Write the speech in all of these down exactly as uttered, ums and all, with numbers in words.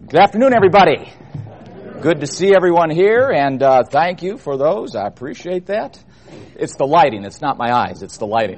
Good afternoon, everybody. Good to see everyone here, and uh, thank you for those. I appreciate that. It's the lighting. It's not my eyes. It's the lighting.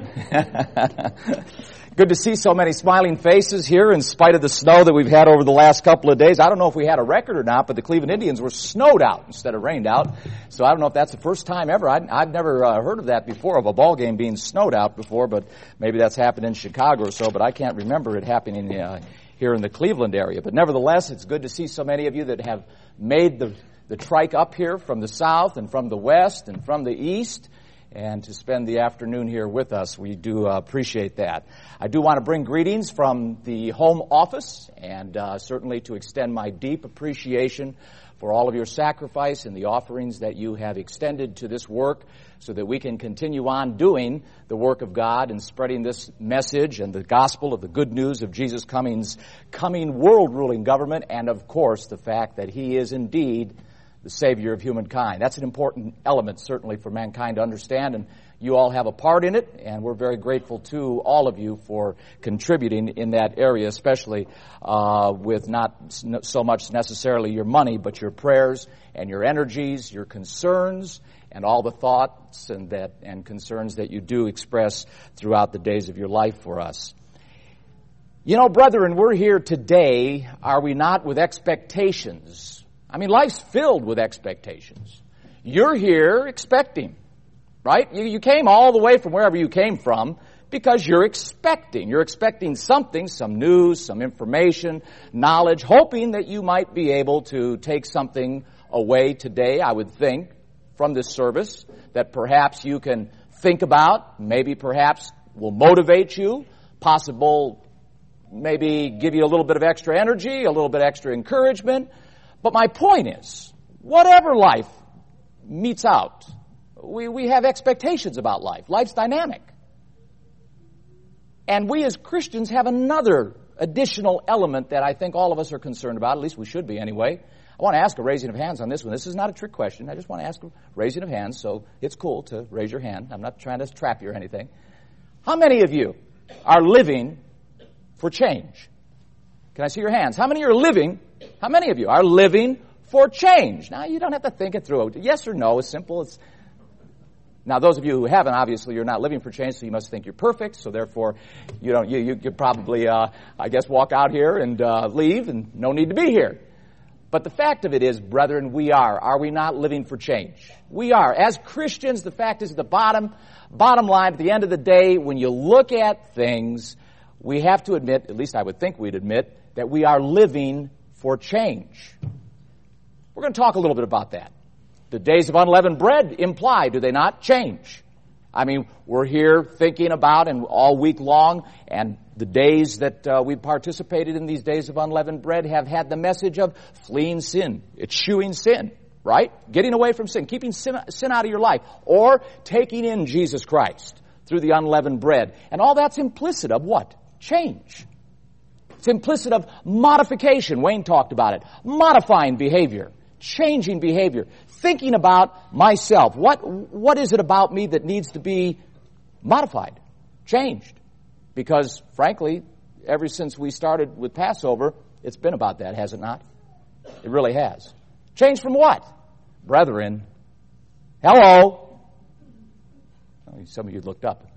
Good to see so many smiling faces here in spite of the snow that we've had over the last couple of days. I don't know if we had a record or not, but the Cleveland Indians were snowed out instead of rained out. So I don't know if that's the first time ever. I'd, I've never uh, heard of that before, of a ball game being snowed out before, but maybe that's happened in Chicago or so, but I can't remember it happening uh, here in the Cleveland area. But nevertheless, it's good to see so many of you that have made the, the trike up here from the south and from the west and from the east, and to spend the afternoon here with us. We do uh, appreciate that. I do want to bring greetings from the home office, and uh, certainly to extend my deep appreciation for all of your sacrifice and the offerings that you have extended to this work so that we can continue on doing the work of God and spreading this message and the gospel of the good news of Jesus Cummings' coming world-ruling government, and of course the fact that He is indeed the Savior of humankind. That's an important element, certainly, for mankind to understand, and you all have a part in it, and we're very grateful to all of you for contributing in that area, especially uh, with not so much necessarily your money, but your prayers and your energies, your concerns, and all the thoughts and that and concerns that you do express throughout the days of your life for us. You know, brethren, we're here today, are we not, with expectations? I mean, life's filled with expectations. You're here expecting, right? You, you came all the way from wherever you came from because you're expecting. You're expecting something, some news, some information, knowledge, hoping that you might be able to take something away today, I would think, from this service that perhaps you can think about, maybe perhaps will motivate you, possible maybe give you a little bit of extra energy, a little bit extra encouragement. But my point is, whatever life meets out, we, we have expectations about life. Life's dynamic. And we as Christians have another additional element that I think all of us are concerned about, at least we should be anyway. I want to ask a raising of hands on this one. This is not a trick question. I just want to ask a raising of hands, so it's cool to raise your hand. I'm not trying to trap you or anything. How many of you are living for change? Can I see your hands? How many are living, how many of you are living for change? Now, you don't have to think it through. Yes or no is simple. It's, now, those of you who haven't, obviously, you're not living for change, so you must think you're perfect. So, therefore, you don't. You, you could probably, uh, I guess, walk out here and uh, leave, and no need to be here. But the fact of it is, brethren, we are. Are we not living for change? We are. As Christians, the fact is, the bottom, bottom line, at the end of the day, when you look at things, we have to admit, at least I would think we'd admit, that we are living for change. We're going to talk a little bit about that. The days of unleavened bread imply, do they not, change? I mean, we're here thinking about, and all week long, and the days that uh, we've participated in these days of unleavened bread have had the message of fleeing sin, eschewing sin, right? Getting away from sin, keeping sin, sin out of your life, or taking in Jesus Christ through the unleavened bread. And all that's implicit of what? Change. It's implicit of modification. Wayne talked about it. Modifying behavior, changing behavior, thinking about myself. What, what is it about me that needs to be modified, changed? Because, frankly, ever since we started with Passover, it's been about that, has it not? It really has. Changed from what? Brethren. Hello. Oh, some of you looked up.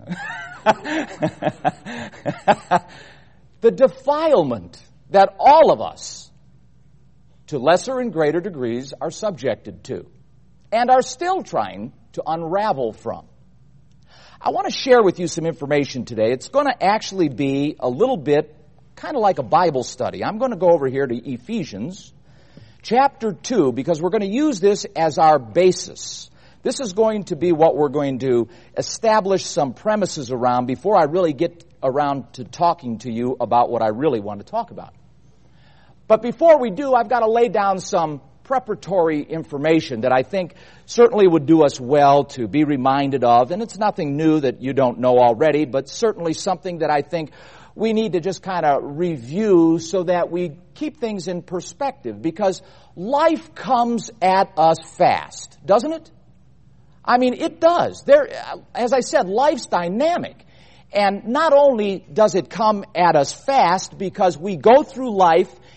The defilement that all of us, to lesser and greater degrees, are subjected to and are still trying to unravel from. I want to share with you some information today. It's going to actually be a little bit kind of like a Bible study. I'm going to go over here to Ephesians chapter two because we're going to use this as our basis. This is going to be what we're going to establish some premises around before I really get around to talking to you about what I really want to talk about. But before we do, I've got to lay down some preparatory information that I think certainly would do us well to be reminded of. And it's nothing new that you don't know already, but certainly something that I think we need to just kind of review so that we keep things in perspective. Because life comes at us fast, doesn't it? I mean, it does. There, as I said, life's dynamic. And not only does it come at us fast because we go through life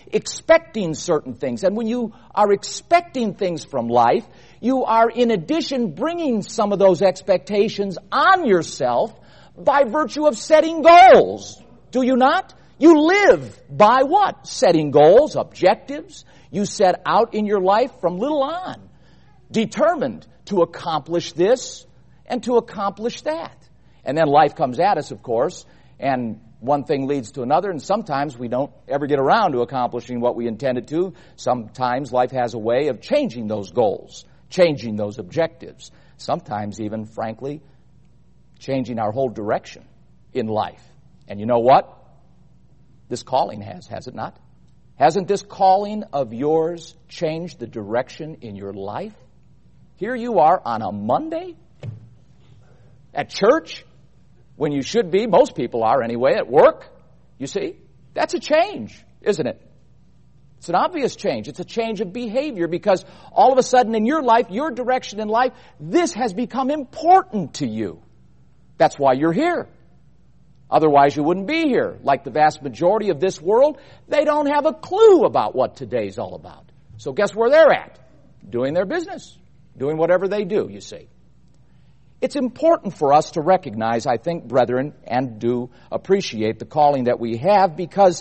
expecting certain things. And when you are expecting things from life, you are in addition bringing some of those expectations on yourself by virtue of setting goals. Do you not? You live by what? Setting goals, objectives. You set out in your life from little on, determined to accomplish this and to accomplish that. And then life comes at us, of course, and one thing leads to another, and sometimes we don't ever get around to accomplishing what we intended to. Sometimes life has a way of changing those goals, changing those objectives. Sometimes even, frankly, changing our whole direction in life. And you know what? This calling has, has it not? Hasn't this calling of yours changed the direction in your life? Here you are on a Monday at church, when you should be, most people are anyway, at work. You see, that's a change, isn't it? It's an obvious change. It's a change of behavior because all of a sudden in your life, your direction in life, this has become important to you. That's why you're here. Otherwise, you wouldn't be here. Like the vast majority of this world, they don't have a clue about what today's all about. So guess where they're at? Doing their business. Doing whatever they do, you see. It's important for us to recognize, I think, brethren, and do appreciate the calling that we have, because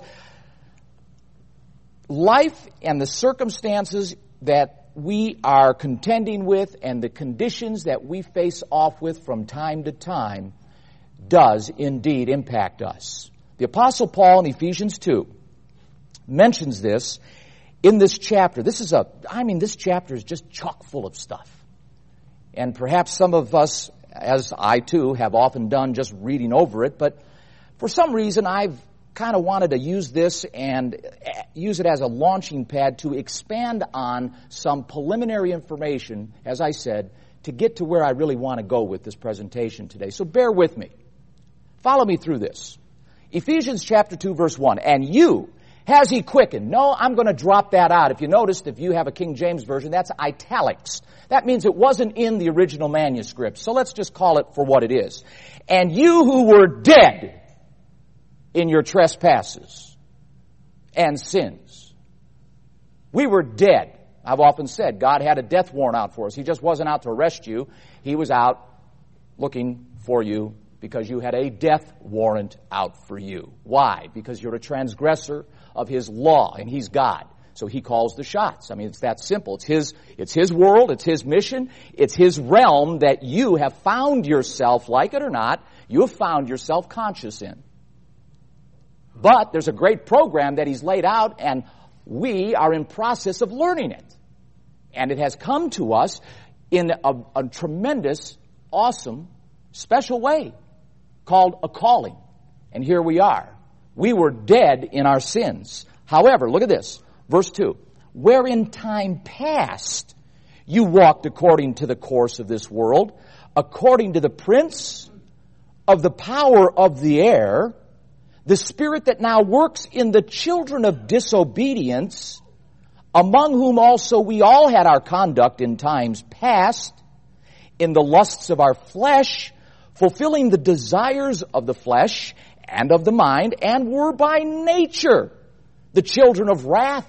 life and the circumstances that we are contending with and the conditions that we face off with from time to time does indeed impact us. The Apostle Paul in Ephesians two mentions this in this chapter. This is a, I mean, this chapter is just chock full of stuff. And perhaps some of us, as I too, have often done just reading over it, but for some reason I've kind of wanted to use this and use it as a launching pad to expand on some preliminary information, as I said, to get to where I really want to go with this presentation today. So bear with me. Follow me through this. Ephesians chapter two, verse one. And you has he quickened. No, I'm going to drop that out. If you noticed, if you have a King James version, that's italics. That means it wasn't in the original manuscript. So let's just call it for what it is. And you who were dead in your trespasses and sins. We were dead. I've often said God had a death warrant out for us. He just wasn't out to arrest you. He was out looking for you because you had a death warrant out for you. Why? Because you're a transgressor of His law, and He's God. So He calls the shots. I mean, it's that simple. It's His, it's His world, it's His mission, it's His realm that you have found yourself, like it or not, you have found yourself conscious in. But there's a great program that He's laid out, and we are in process of learning it. And it has come to us in a, a tremendous, awesome, special way called a calling. And here we are. We were dead in our sins. However, look at this. Verse two. Where in time past you walked according to the course of this world, according to the prince of the power of the air, the spirit that now works in the children of disobedience, among whom also we all had our conduct in times past, in the lusts of our flesh, fulfilling the desires of the flesh and of the mind, and were by nature the children of wrath,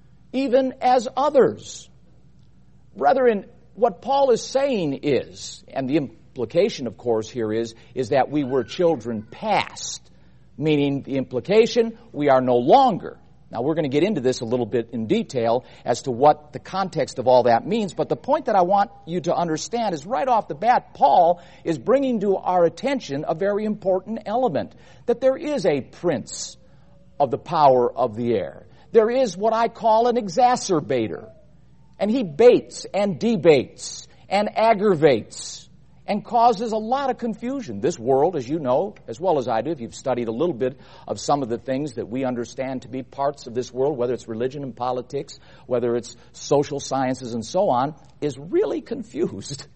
even as others. Brethren, what Paul is saying is, and the implication, of course, here is, is that we were children past, meaning the implication, we are no longer. Now, we're going to get into this a little bit in detail as to what the context of all that means, but the point that I want you to understand is right off the bat, Paul is bringing to our attention a very important element, that there is a prince of the power of the air. There is what I call an exacerbator, and he baits and debates and aggravates and causes a lot of confusion. This world, as you know, as well as I do, if you've studied a little bit of some of the things that we understand to be parts of this world, whether it's religion and politics, whether it's social sciences and so on, is really confused.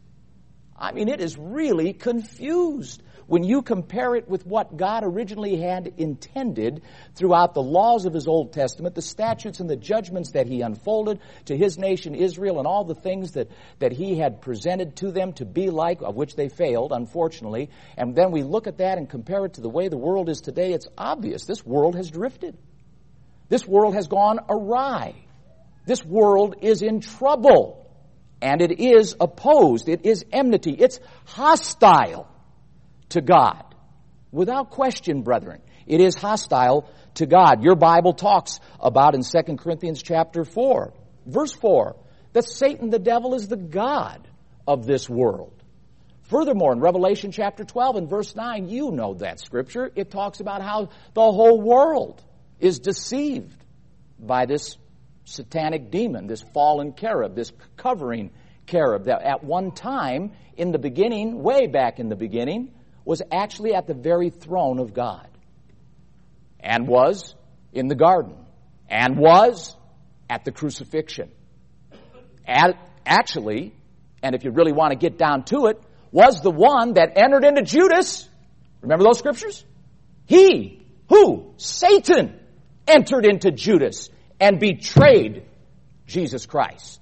I mean, it is really confused when you compare it with what God originally had intended throughout the laws of His Old Testament, the statutes and the judgments that He unfolded to His nation Israel, and all the things that, that He had presented to them to be like, of which they failed, unfortunately. And then we look at that and compare it to the way the world is today. It's obvious this world has drifted. This world has gone awry. This world is in trouble. And it is opposed. It is enmity. It's hostile to God. Without question, brethren, it is hostile to God. Your Bible talks about in Second Corinthians chapter four, verse four, that Satan, the devil, is the god of this world. Furthermore, in Revelation chapter twelve and verse nine, you know that scripture. It talks about how the whole world is deceived by this satanic demon, this fallen cherub, this covering cherub that at one time in the beginning, way back in the beginning, was actually at the very throne of God and was in the garden and was at the crucifixion. At, actually, and if you really want to get down to it, was the one that entered into Judas. Remember those scriptures? He, who? Satan, entered into Judas and betrayed Jesus Christ.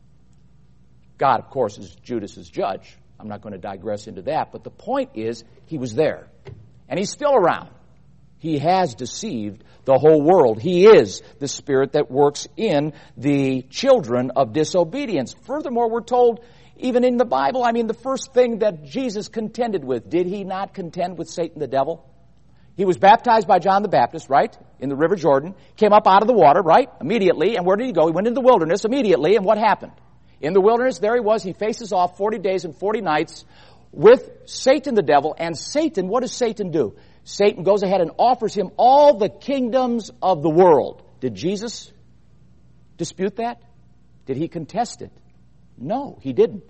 God, of course, is Judas's judge. I'm not going to digress into that, but the point is, he was there. And he's still around. He has deceived the whole world. He is the spirit that works in the children of disobedience. Furthermore, we're told, even in the Bible, I mean, the first thing that Jesus contended with, did he not contend with Satan the devil? He was baptized by John the Baptist, right? In the River Jordan. Came up out of the water, right? Immediately. And where did he go? He went into the wilderness immediately. And what happened? In the wilderness, there he was. He faces off forty days and forty nights with Satan the devil. And Satan, what does Satan do? Satan goes ahead and offers him all the kingdoms of the world. Did Jesus dispute that? Did he contest it? No, he didn't.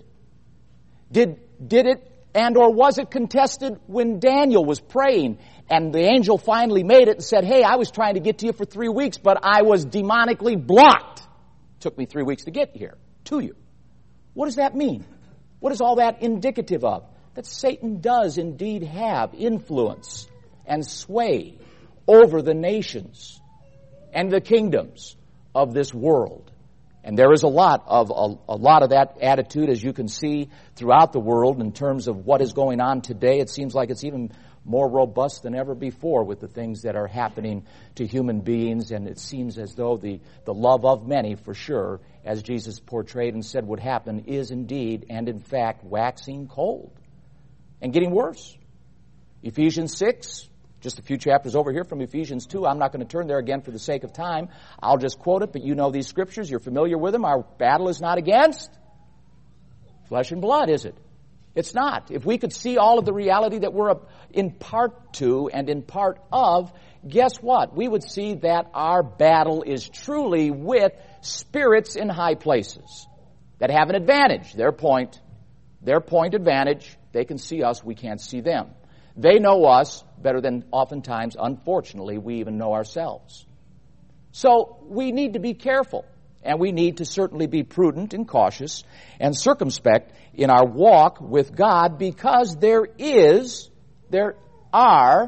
Did, did it and or was it contested when Daniel was praying and the angel finally made it and said, hey, I was trying to get to you for three weeks, but I was demonically blocked. It took me three weeks to get here, to you. What does that mean? What is all that indicative of? That Satan does indeed have influence and sway over the nations and the kingdoms of this world. And there is a lot of a, a lot of that attitude, as you can see, throughout the world in terms of what is going on today. It seems like it's even more robust than ever before with the things that are happening to human beings. And it seems as though the, the love of many, for sure, as Jesus portrayed and said would happen, is indeed and in fact waxing cold and getting worse. Ephesians six, just a few chapters over here from Ephesians two. I'm not going to turn there again for the sake of time. I'll just quote it, but you know these scriptures. You're familiar with them. Our battle is not against flesh and blood, is it? It's not. If we could see all of the reality that we're in part to and in part of, guess what? We would see that our battle is truly with spirits in high places that have an advantage. Their point, their point advantage, they can see us, we can't see them. They know us better than oftentimes, unfortunately, we even know ourselves. So we need to be careful, and we need to certainly be prudent and cautious and circumspect in our walk with God, because there is, there are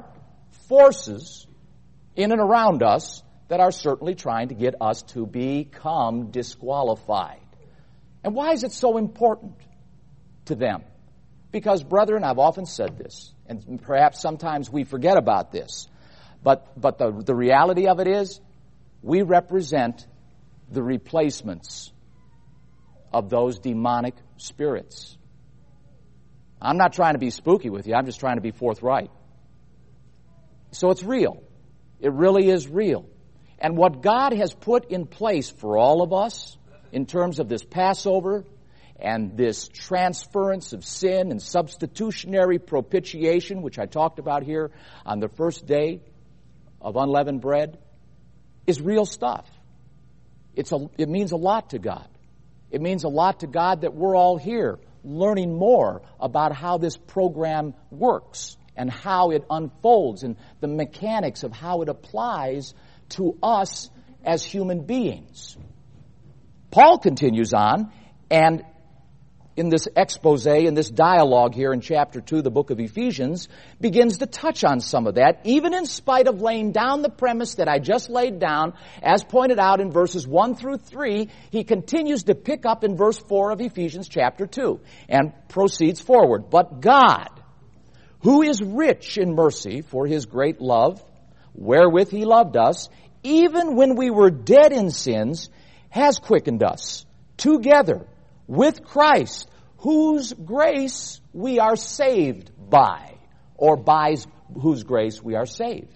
forces in and around us that are certainly trying to get us to become disqualified. And why is it so important to them? Because, brethren, I've often said this, and perhaps sometimes we forget about this, but, but the, the reality of it is, we represent the replacements of those demonic spirits. I'm not trying to be spooky with you, I'm just trying to be forthright. So it's real. It really is real. And what God has put in place for all of us in terms of this Passover and this transference of sin and substitutionary propitiation, which I talked about here on the first day of unleavened bread, is real stuff. It's a, it means a lot to God. It means a lot to God that we're all here learning more about how this program works and how it unfolds and the mechanics of how it applies to us as human beings. Paul continues on, and in this expose, in this dialogue here in chapter two, the book of Ephesians, begins to touch on some of that, even in spite of laying down the premise that I just laid down, as pointed out in verses one through three. He continues to pick up in verse four of Ephesians chapter two and proceeds forward. But God, who is rich in mercy for his great love, wherewith he loved us, even when we were dead in sins, has quickened us together with Christ, whose grace we are saved by, or by whose grace we are saved.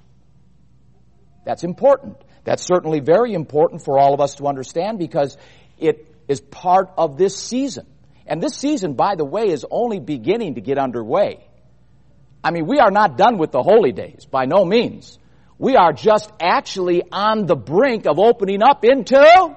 That's important. That's certainly very important for all of us to understand because it is part of this season. And this season, by the way, is only beginning to get underway. I mean, we are not done with the holy days, by no means. We are just actually on the brink of opening up into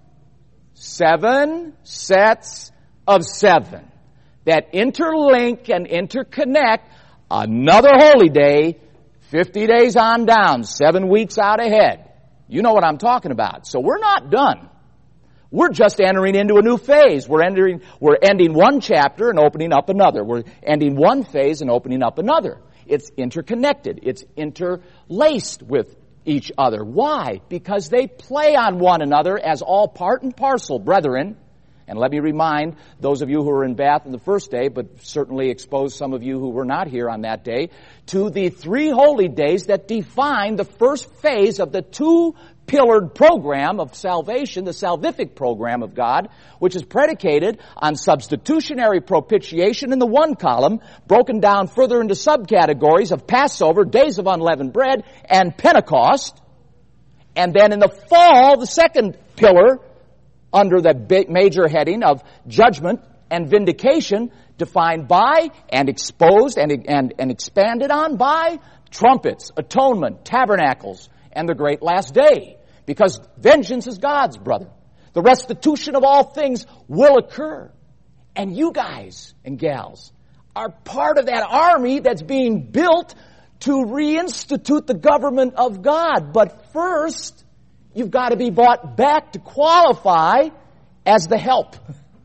seven sets of seven that interlink and interconnect another holy day, fifty days on down, seven weeks out ahead. You know what I'm talking about. So we're not done. We're just entering into a new phase. We're entering, we're ending one chapter and opening up another. We're ending one phase and opening up another. It's interconnected. It's interlaced with each other. Why? Because they play on one another as all part and parcel, brethren. And let me remind those of you who were in Bath on the first day, but certainly expose some of you who were not here on that day, to the three holy days that define the first phase of the two-pillared program of salvation, the salvific program of God, which is predicated on substitutionary propitiation in the one column, broken down further into subcategories of Passover, days of unleavened bread, and Pentecost. And then in the fall, the second pillar, under the major heading of judgment and vindication, defined by and exposed and, and, and expanded on by trumpets, atonement, tabernacles, and the great last day. Because vengeance is God's, brother. The restitution of all things will occur. And you guys and gals are part of that army that's being built to reinstitute the government of God. But first, you've got to be brought back to qualify as the help,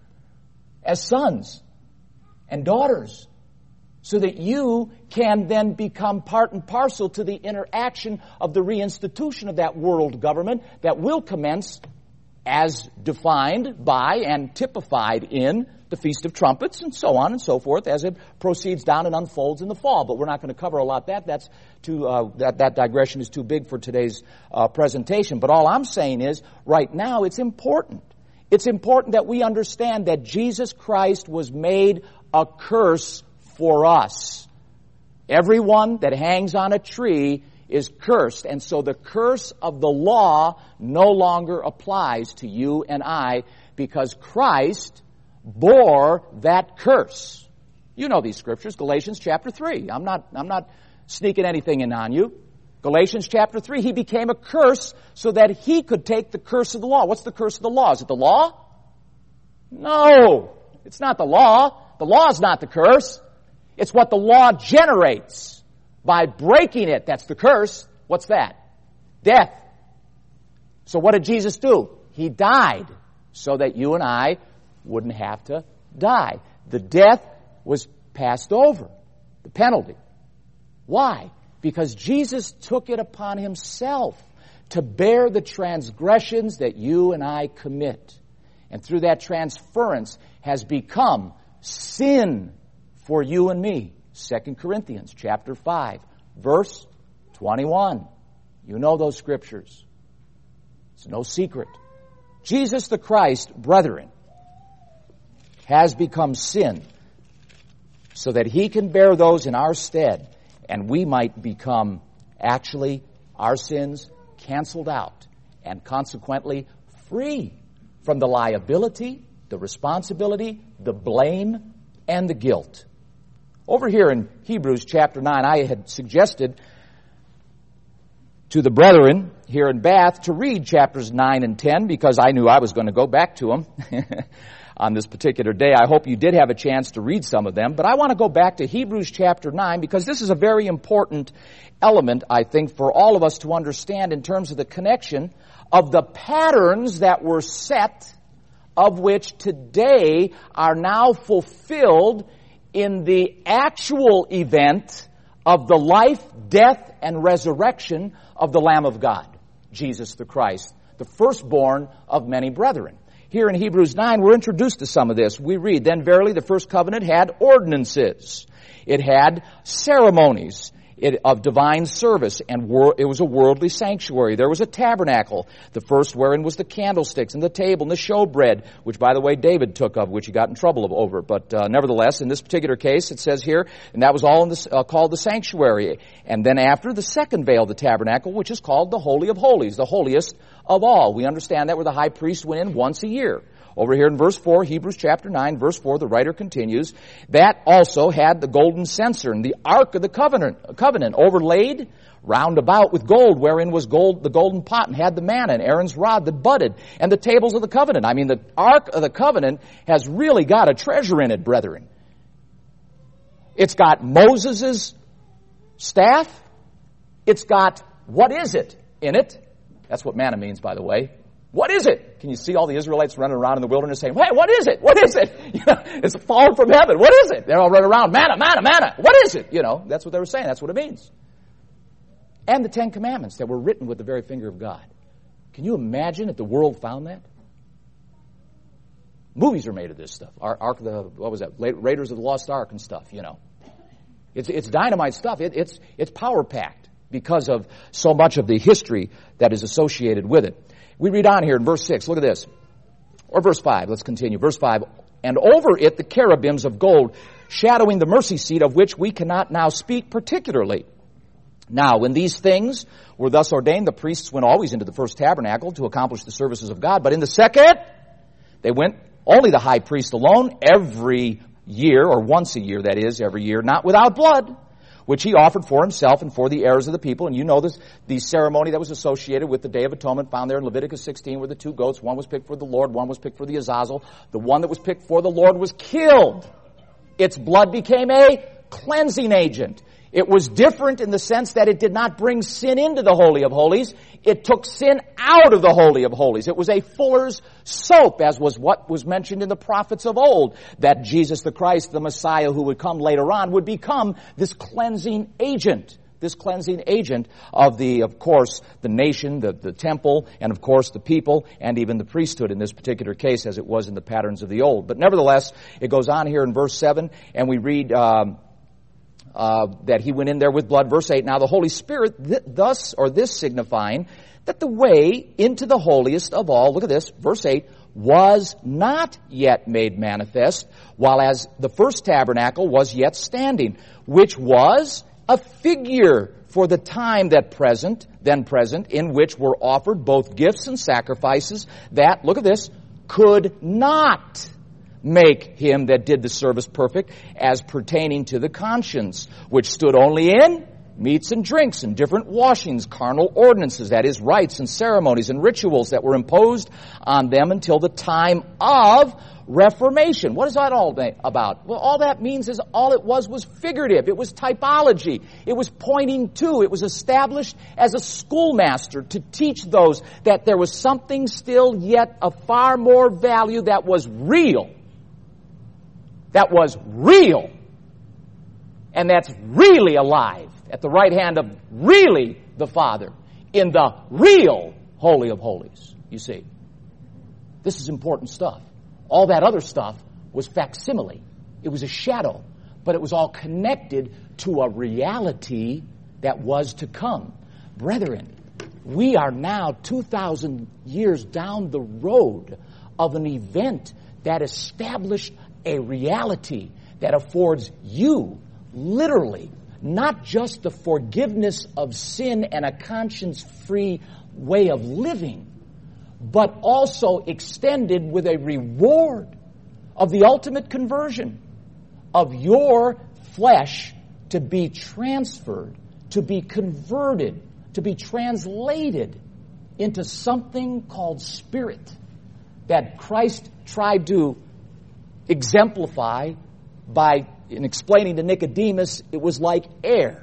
as sons and daughters, so that you can then become part and parcel to the interaction of the reinstitution of that world government that will commence as defined by and typified in the Feast of Trumpets and so on and so forth as it proceeds down and unfolds in the fall. But we're not going to cover a lot of that. That's too, uh, that, that digression is too big for today's uh, presentation. But all I'm saying is, right now, it's important. It's important that we understand that Jesus Christ was made a curse for us. Everyone that hangs on a tree is cursed. And so the curse of the law no longer applies to you and I because Christ bore that curse. You know these scriptures, Galatians chapter three. I'm not, I'm not sneaking anything in on you. Galatians chapter three, he became a curse so that he could take the curse of the law. What's the curse of the law? Is it the law? No, it's not the law. The law is not the curse. It's what the law generates. By breaking it, that's the curse. What's that? Death. So what did Jesus do? He died so that you and I wouldn't have to die. The death was passed over, the penalty. Why? Because Jesus took it upon himself to bear the transgressions that you and I commit. And through that transference has become sin for you and me. Second Corinthians chapter five, verse twenty-one. You know those scriptures. It's no secret. Jesus the Christ, brethren, has become sin so that he can bear those in our stead and we might become actually our sins canceled out and consequently free from the liability, the responsibility, the blame, and the guilt. Over here in Hebrews chapter nine, I had suggested to the brethren here in Bath to read chapters nine and ten because I knew I was going to go back to them on this particular day. I hope you did have a chance to read some of them, but I want to go back to Hebrews chapter nine because this is a very important element, I think, for all of us to understand in terms of the connection of the patterns that were set, of which today are now fulfilled in the actual event of the life, death, and resurrection of the Lamb of God, Jesus the Christ, the firstborn of many brethren. Here in Hebrews nine, we're introduced to some of this. We read, "Then verily the first covenant had ordinances. It had ceremonies. it, of divine service, and wor- it was a worldly sanctuary. There was a tabernacle, the first wherein was the candlesticks and the table and the showbread, which, by the way, David took of, which he got in trouble over. But uh, nevertheless, in this particular case, it says here, and that was all in this, uh, called the sanctuary. And then after, the second veil of the tabernacle, which is called the Holy of Holies, the holiest of all. We understand that where the high priest went in once a year. Over here in verse four, Hebrews chapter nine, verse four, the writer continues, that also had the golden censer and the ark of the covenant, covenant overlaid round about with gold, wherein was gold, the golden pot, and had the manna and Aaron's rod that budded, and the tables of the covenant. I mean, the ark of the covenant has really got a treasure in it, brethren. It's got Moses' staff. It's got, what is it in it? That's what manna means, by the way. What is it? Can you see all the Israelites running around in the wilderness saying, hey, what is it? What is it? You know, it's fallen from heaven. What is it? They're all running around, manna, manna, manna. What is it? You know, that's what they were saying. That's what it means. And the Ten Commandments that were written with the very finger of God. Can you imagine if the world found that? Movies are made of this stuff. Ark, Ark of the, what was that? Raiders of the Lost Ark and stuff, you know. It's, it's dynamite stuff. It, it's, it's power-packed because of so much of the history that is associated with it. We read on here in verse six. Look at this. Or verse five. Let's continue. Verse five. And over it the cherubims of gold, shadowing the mercy seat, of which we cannot now speak particularly. Now, when these things were thus ordained, the priests went always into the first tabernacle to accomplish the services of God. But in the second, they went only the high priest alone every year, or once a year, that is, every year, not without blood, which he offered for himself and for the heirs of the people. And you know this, the ceremony that was associated with the Day of Atonement found there in Leviticus sixteen, where the two goats, one was picked for the Lord, one was picked for the Azazel. The one that was picked for the Lord was killed. Its blood became a cleansing agent. It was different in the sense that it did not bring sin into the Holy of Holies. It took sin out of the Holy of Holies. It was a fuller's soap, as was what was mentioned in the prophets of old, that Jesus the Christ, the Messiah who would come later on, would become this cleansing agent. This cleansing agent of the, of course, the nation, the, the temple, and of course the people, and even the priesthood in this particular case, as it was in the patterns of the old. But nevertheless, it goes on here in verse seven, and we read um, uh, that he went in there with blood. Verse eight, now the Holy Spirit, th- thus, or this signifying, that the way into the holiest of all, look at this, verse eight, was not yet made manifest, while as the first tabernacle was yet standing, which was a figure for the time that present, then present, in which were offered both gifts and sacrifices that, look at this, could not make him that did the service perfect as pertaining to the conscience, which stood only in meats and drinks and different washings, carnal ordinances, that is, rites and ceremonies and rituals that were imposed on them until the time of Reformation. What is that all about? Well, all that means is all it was was figurative. It was typology. It was pointing to. It was established as a schoolmaster to teach those that there was something still yet of far more value that was real. That was real. And that's really alive at the right hand of really the Father in the real Holy of Holies. You see, this is important stuff. All that other stuff was facsimile. It was a shadow, but it was all connected to a reality that was to come. Brethren, we are now two thousand years down the road of an event that established a reality that affords you, literally, not just the forgiveness of sin and a conscience-free way of living, but also extended with a reward of the ultimate conversion of your flesh to be transferred, to be converted, to be translated into something called spirit that Christ tried to exemplify by, in explaining to Nicodemus, it was like air.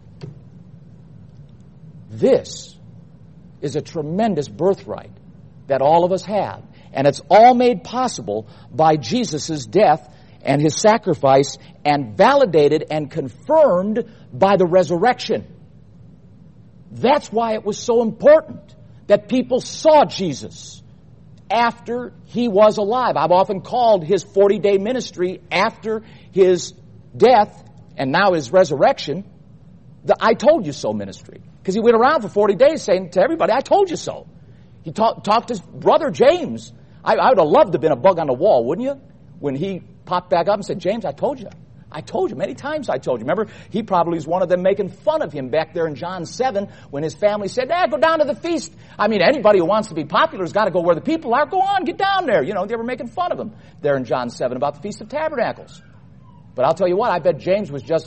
This is a tremendous birthright that all of us have. And it's all made possible by Jesus' death and his sacrifice, and validated and confirmed by the resurrection. That's why it was so important that people saw Jesus after he was alive. I've often called his forty-day ministry after his death and now his resurrection the I told you so ministry. Because he went around for forty days saying to everybody, I told you so. He talk, talked to his brother James. I, I would have loved to have been a bug on the wall, wouldn't you? When he popped back up and said, James, I told you. I told you. Many times I told you. Remember, he probably was one of them making fun of him back there in John seven when his family said, ah, go down to the feast. I mean, anybody who wants to be popular has got to go where the people are. Go on, get down there. You know, they were making fun of him there in John seven about the Feast of Tabernacles. But I'll tell you what, I bet James was just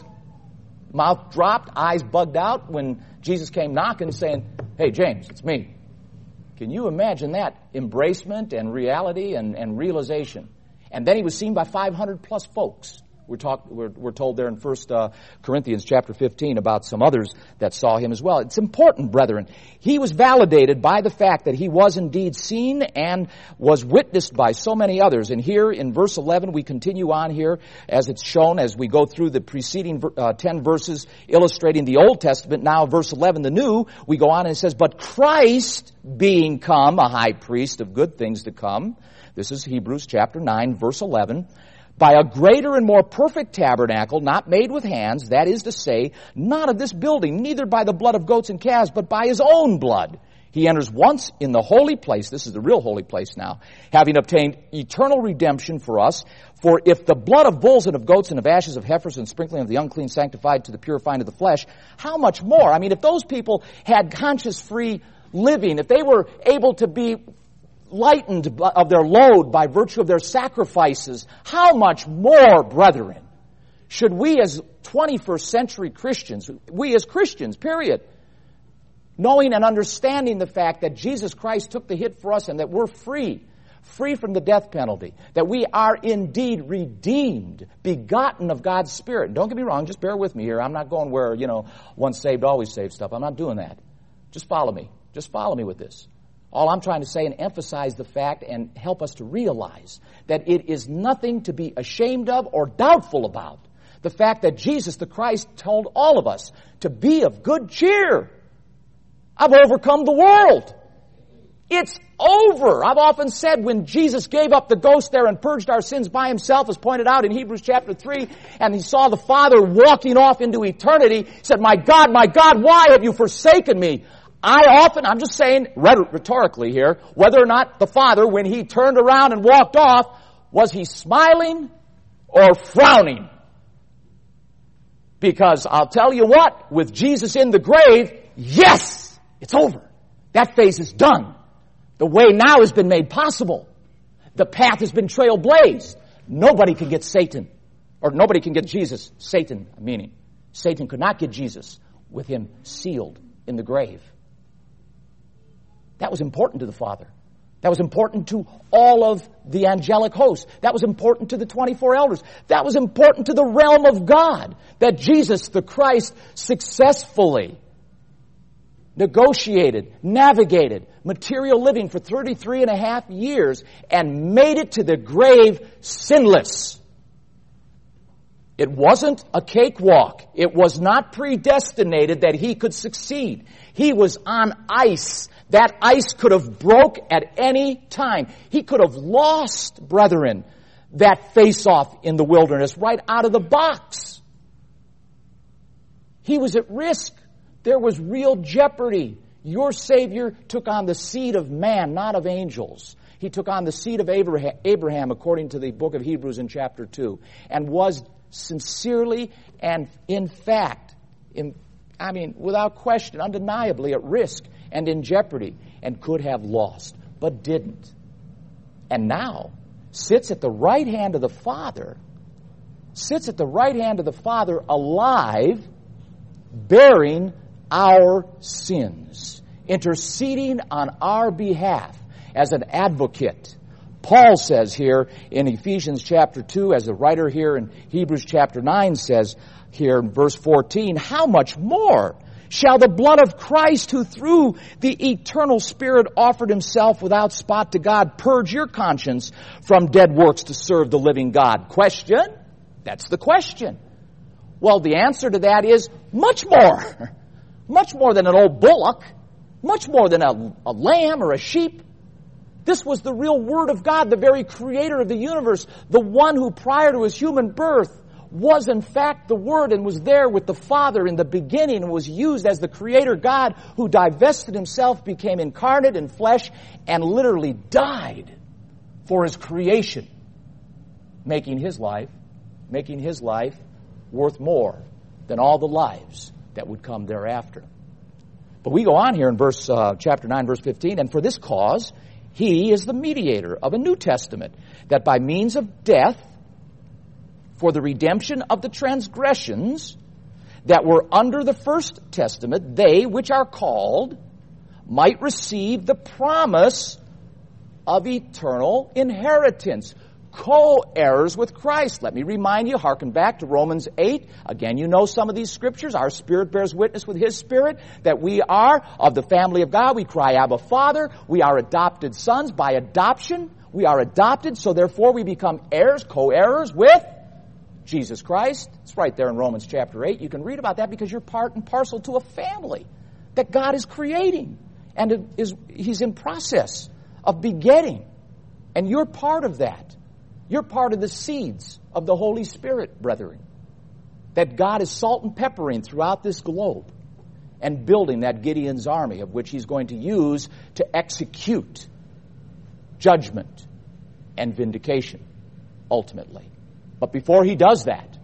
mouth dropped, eyes bugged out when Jesus came knocking saying, hey, James, it's me. Can you imagine that embracement and reality and, and realization? And then he was seen by five hundred plus folks. We're, talk, we're, we're told there in First uh, Corinthians chapter fifteen about some others that saw him as well. It's important, brethren. He was validated by the fact that he was indeed seen and was witnessed by so many others. And here in verse eleven, we continue on here as it's shown as we go through the preceding uh, ten verses illustrating the Old Testament. Now verse eleven, the New, we go on and it says, but Christ being come, a high priest of good things to come. This is Hebrews chapter nine, verse eleven. By a greater and more perfect tabernacle, not made with hands, that is to say, not of this building, neither by the blood of goats and calves, but by his own blood. He enters once in the holy place, this is the real holy place now, having obtained eternal redemption for us. For if the blood of bulls and of goats and of ashes of heifers and sprinkling of the unclean sanctified to the purifying of the flesh, how much more? I mean, if those people had conscience-free living, if they were able to be lightened of their load by virtue of their sacrifices, how much more, brethren, should we as twenty-first century Christians, we as Christians, period, knowing and understanding the fact that Jesus Christ took the hit for us and that we're free, free from the death penalty, that we are indeed redeemed, begotten of God's Spirit. Don't get me wrong, just bear with me here. I'm not going where, you know, once saved, always saved stuff. I'm not doing that. Just follow me. Just follow me with this. All I'm trying to say and emphasize the fact and help us to realize that it is nothing to be ashamed of or doubtful about. The fact that Jesus the Christ told all of us to be of good cheer. I've overcome the world. It's over. I've often said when Jesus gave up the ghost there and purged our sins by himself, as pointed out in Hebrews chapter three, and he saw the Father walking off into eternity, he said, my God, my God, why have you forsaken me? I often, I'm just saying rhetorically here, whether or not the Father, when he turned around and walked off, was he smiling or frowning? Because I'll tell you what, with Jesus in the grave, yes, it's over. That phase is done. The way now has been made possible. The path has been trailblazed. Nobody can get Satan, or nobody can get Jesus, Satan, meaning. Satan could not get Jesus with him sealed in the grave. That was important to the Father. That was important to all of the angelic hosts. That was important to the twenty-four elders. That was important to the realm of God. That Jesus, the Christ, successfully negotiated, navigated material living for thirty-three and a half years and made it to the grave sinless. It wasn't a cakewalk. It was not predestinated that he could succeed. He was on ice. That ice could have broke at any time. He could have lost, brethren, that face-off in the wilderness right out of the box. He was at risk. There was real jeopardy. Your Savior took on the seed of man, not of angels. He took on the seed of Abraham, according to the book of Hebrews in chapter two, and was sincerely and in fact, in, I mean, without question, undeniably at risk and in jeopardy, and could have lost, but didn't. And now sits at the right hand of the Father, sits at the right hand of the Father alive, bearing our sins, interceding on our behalf as an advocate. Paul says here in Ephesians chapter two, as the writer here in Hebrews chapter nine says here in verse fourteen, how much more shall the blood of Christ, who through the eternal Spirit offered himself without spot to God, purge your conscience from dead works to serve the living God? Question? That's the question. Well, the answer to that is much more. Much more than an old bullock. Much more than a, a lamb or a sheep. This was the real Word of God, the very creator of the universe, the one who prior to his human birth was in fact the Word and was there with the Father in the beginning and was used as the Creator God who divested Himself, became incarnate in flesh, and literally died for His creation, making His life, making His life worth more than all the lives that would come thereafter. But we go on here in verse uh, chapter nine, verse fifteen, and for this cause He is the mediator of a new testament, that by means of death, for the redemption of the transgressions that were under the first testament, they which are called might receive the promise of eternal inheritance. Co-heirs with Christ. Let me remind you, hearken back to Romans eight. Again, you know some of these scriptures. Our spirit bears witness with His Spirit that we are of the family of God. We cry, Abba, Father. We are adopted sons by adoption. We are adopted, so therefore we become heirs, co-heirs with Jesus Christ. It's right there in Romans chapter eight. You can read about that because you're part and parcel to a family that God is creating. And it is, He's in process of begetting. And you're part of that. You're part of the seeds of the Holy Spirit, brethren, that God is salt and peppering throughout this globe and building that Gideon's army of which He's going to use to execute judgment and vindication, ultimately. But before He does that,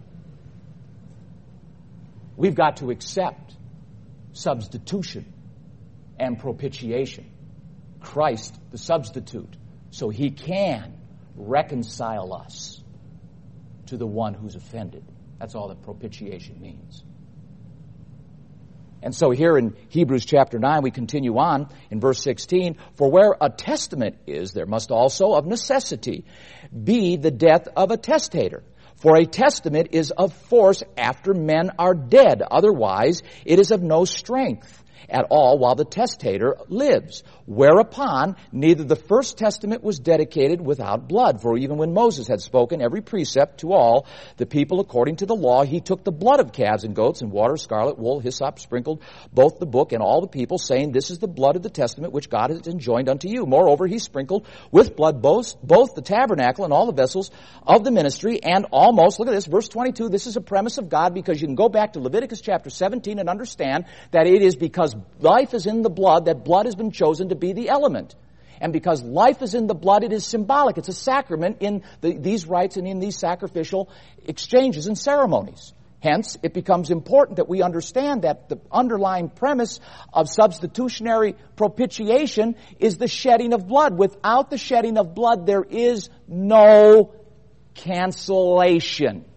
we've got to accept substitution and propitiation. Christ, the substitute, so He can reconcile us to the one who's offended. That's all that propitiation means. And so here in Hebrews chapter nine, we continue on in verse sixteen, for where a testament is, there must also of necessity be the death of a testator. For a testament is of force after men are dead. Otherwise, it is of no strength at all while the testator lives. Whereupon, neither the first testament was dedicated without blood. For even when Moses had spoken every precept to all the people according to the law, he took the blood of calves and goats and water, scarlet wool, hyssop, sprinkled both the book and all the people, saying, this is the blood of the testament which God has enjoined unto you. Moreover, he sprinkled with blood both, both the tabernacle and all the vessels of the ministry, and almost, look at this, verse twenty-two, this is a premise of God, because you can go back to Leviticus chapter seventeen and understand that it is because life is in the blood that blood has been chosen to be the element. And because life is in the blood, it is symbolic. It's a sacrament in the, these rites and in these sacrificial exchanges and ceremonies. Hence, it becomes important that we understand that the underlying premise of substitutionary propitiation is the shedding of blood. Without the shedding of blood, there is no cancellation.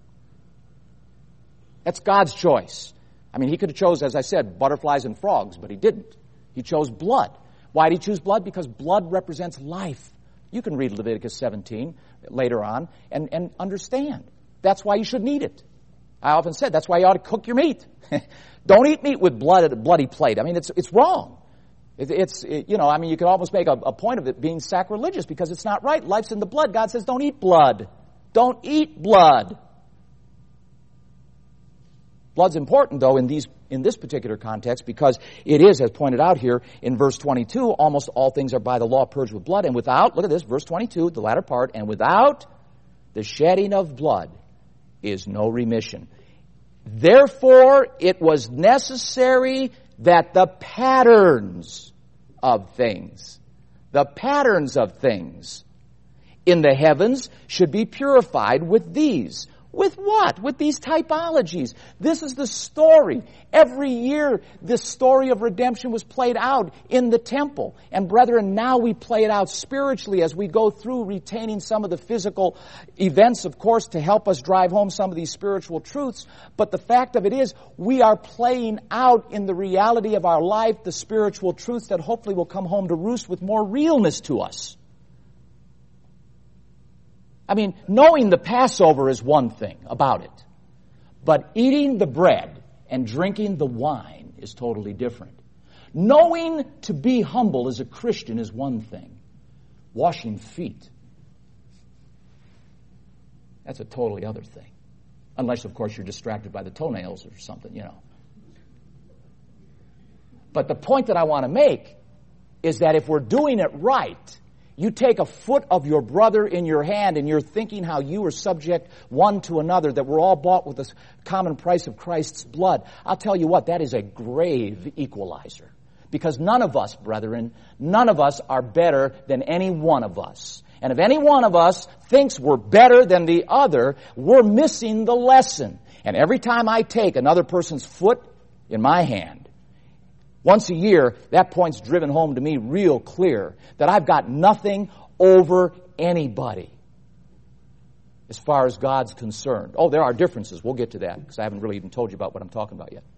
That's God's choice. I mean, He could have chose, as I said, butterflies and frogs, but He didn't. He chose blood. Why did He choose blood? Because blood represents life. You can read Leviticus seventeen later on and, and understand. That's why you shouldn't eat it. I often said that's why you ought to cook your meat. Don't eat meat with blood at a bloody plate. I mean, it's it's wrong. It, it's, it, you know, I mean, you could almost make a, a point of it being sacrilegious because it's not right. Life's in the blood. God says don't eat blood. Don't eat blood. Blood's important, though, in these in this particular context because it is, as pointed out here in verse twenty-two, almost all things are by the law purged with blood. And without, look at this, verse twenty-two, the latter part, and without the shedding of blood is no remission. Therefore, it was necessary that the patterns of things, the patterns of things in the heavens should be purified with these. With what? With these typologies. This is the story. Every year, this story of redemption was played out in the temple. And brethren, now we play it out spiritually as we go through retaining some of the physical events, of course, to help us drive home some of these spiritual truths. But the fact of it is, we are playing out in the reality of our life the spiritual truths that hopefully will come home to roost with more realness to us. I mean, knowing the Passover is one thing about it, but eating the bread and drinking the wine is totally different. Knowing to be humble as a Christian is one thing. Washing feet, that's a totally other thing. Unless, of course, you're distracted by the toenails or something, you know. But the point that I want to make is that if we're doing it right, You take a foot of your brother in your hand and you're thinking how you are subject one to another, that we're all bought with the common price of Christ's blood. I'll tell you what, that is a grave equalizer. Because none of us, brethren, none of us are better than any one of us. And if any one of us thinks we're better than the other, we're missing the lesson. And every time I take another person's foot in my hand, once a year, that point's driven home to me real clear that I've got nothing over anybody as far as God's concerned. Oh, there are differences. We'll get to that because I haven't really even told you about what I'm talking about yet.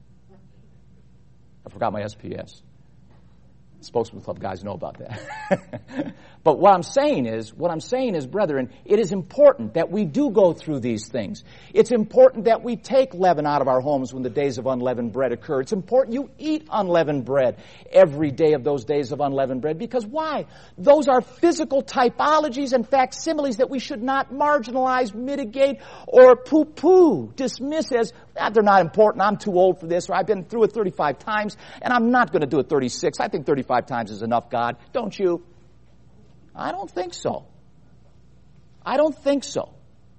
I forgot my S P S. Spokesman Club guys know about that. But what I'm saying is, what I'm saying is, brethren, it is important that we do go through these things. It's important that we take leaven out of our homes when the days of unleavened bread occur. It's important you eat unleavened bread every day of those days of unleavened bread. Because why? Those are physical typologies and facsimiles that we should not marginalize, mitigate, or poo-poo, dismiss as, ah, they're not important, I'm too old for this, or I've been through it thirty-five times, and I'm not going to do it thirty-six. I think thirty-five times is enough, God. Don't you? I don't think so. I don't think so.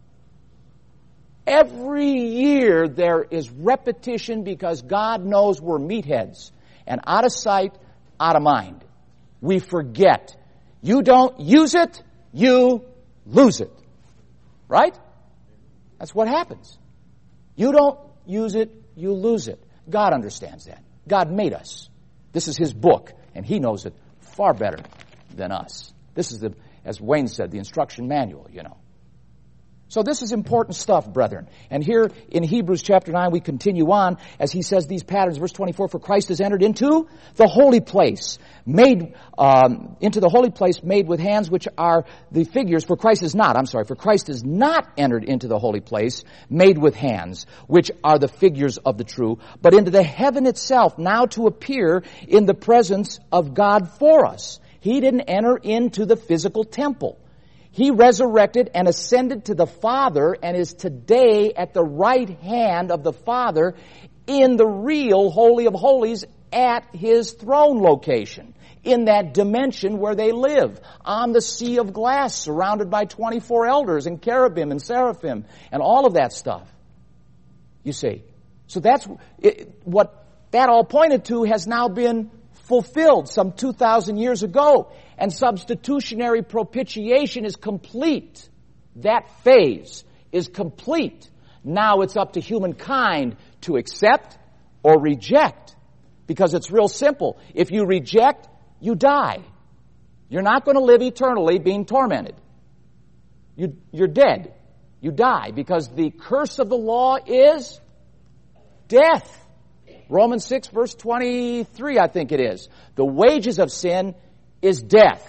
Every year there is repetition because God knows we're meatheads. And out of sight, out of mind. We forget. You don't use it, you lose it. Right? That's what happens. You don't use it, you lose it. God understands that. God made us. This is His book, and He knows it far better than us. This is, the, as Wayne said, the instruction manual, you know. So this is important stuff, brethren. And here in Hebrews chapter nine, we continue on as he says these patterns. Verse twenty-four, for Christ has entered into the holy place, made, um, into the holy place made with hands, which are the figures. For Christ is not, I'm sorry, for Christ is not entered into the holy place, made with hands, which are the figures of the true, but into the heaven itself, now to appear in the presence of God for us. He didn't enter into the physical temple. He resurrected and ascended to the Father and is today at the right hand of the Father in the real Holy of Holies at His throne location, in that dimension where they live, on the sea of glass, surrounded by twenty-four elders and cherubim and seraphim and all of that stuff. You see. So that's it, what that all pointed to has now been fulfilled some two thousand years ago. And substitutionary propitiation is complete. That phase is complete. Now it's up to humankind to accept or reject. Because it's real simple. If you reject, you die. You're not going to live eternally being tormented. You, you're dead. You die. Because the curse of the law is death. Romans six, verse twenty-three, I think it is. The wages of sin is death.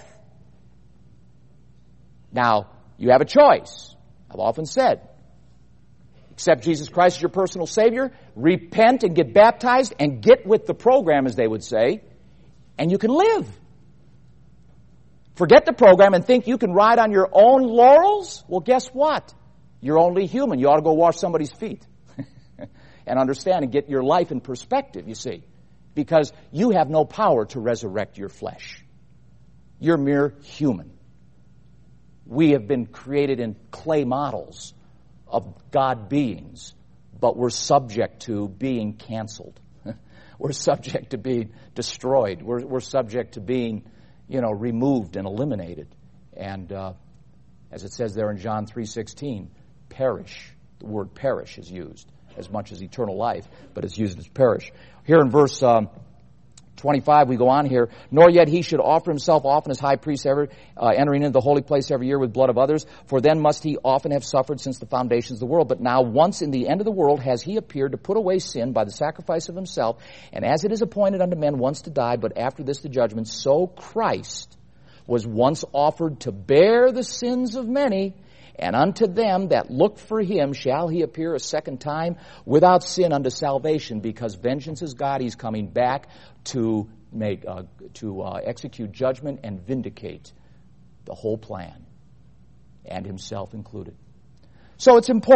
Now, you have a choice. I've often said, accept Jesus Christ as your personal Savior, repent and get baptized, and get with the program, as they would say, and you can live. Forget the program and think you can ride on your own laurels? Well, guess what? You're only human. You ought to go wash somebody's feet and understand and get your life in perspective, you see, because you have no power to resurrect your flesh. You're mere human. We have been created in clay models of God beings, but we're subject to being canceled. We're subject to being destroyed. We're, we're subject to being, you know, removed and eliminated. And uh, as it says there in John three sixteen, perish. The word perish is used as much as eternal life, but it's used as perish. Here in verse um, twenty-five, we go on here, nor yet he should offer himself often as high priest ever, uh, entering into the holy place every year with blood of others, for then must he often have suffered since the foundations of the world. But now once in the end of the world has he appeared to put away sin by the sacrifice of himself, and as it is appointed unto men once to die, but after this the judgment, so Christ was once offered to bear the sins of many, and unto them that look for him shall he appear a second time without sin unto salvation, because vengeance is God. He's coming back to make uh, to uh, execute judgment and vindicate the whole plan, and himself included. So it's important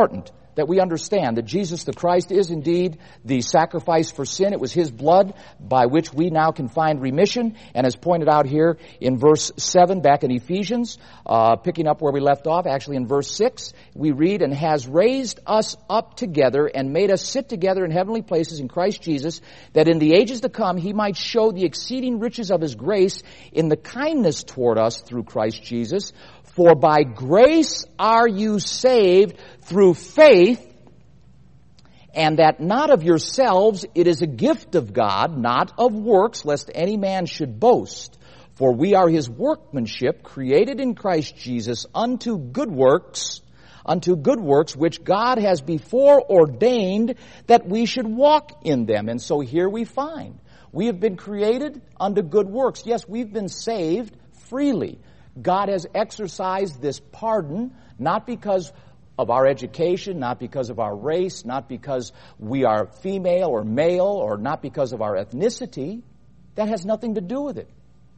that we understand that Jesus the Christ is indeed the sacrifice for sin. It was His blood by which we now can find remission. And as pointed out here in verse seven, back in Ephesians, uh, picking up where we left off, actually in verse six, we read, and has raised us up together and made us sit together in heavenly places in Christ Jesus, that in the ages to come He might show the exceeding riches of His grace in the kindness toward us through Christ Jesus. For by grace are you saved through faith, and that not of yourselves, it is a gift of God, not of works, lest any man should boast. For we are His workmanship, created in Christ Jesus unto good works, unto good works which God has before ordained that we should walk in them. And so here we find, we have been created unto good works. Yes, we've been saved freely. God has exercised this pardon, not because of our education, not because of our race, not because we are female or male, or not because of our ethnicity. That has nothing to do with it.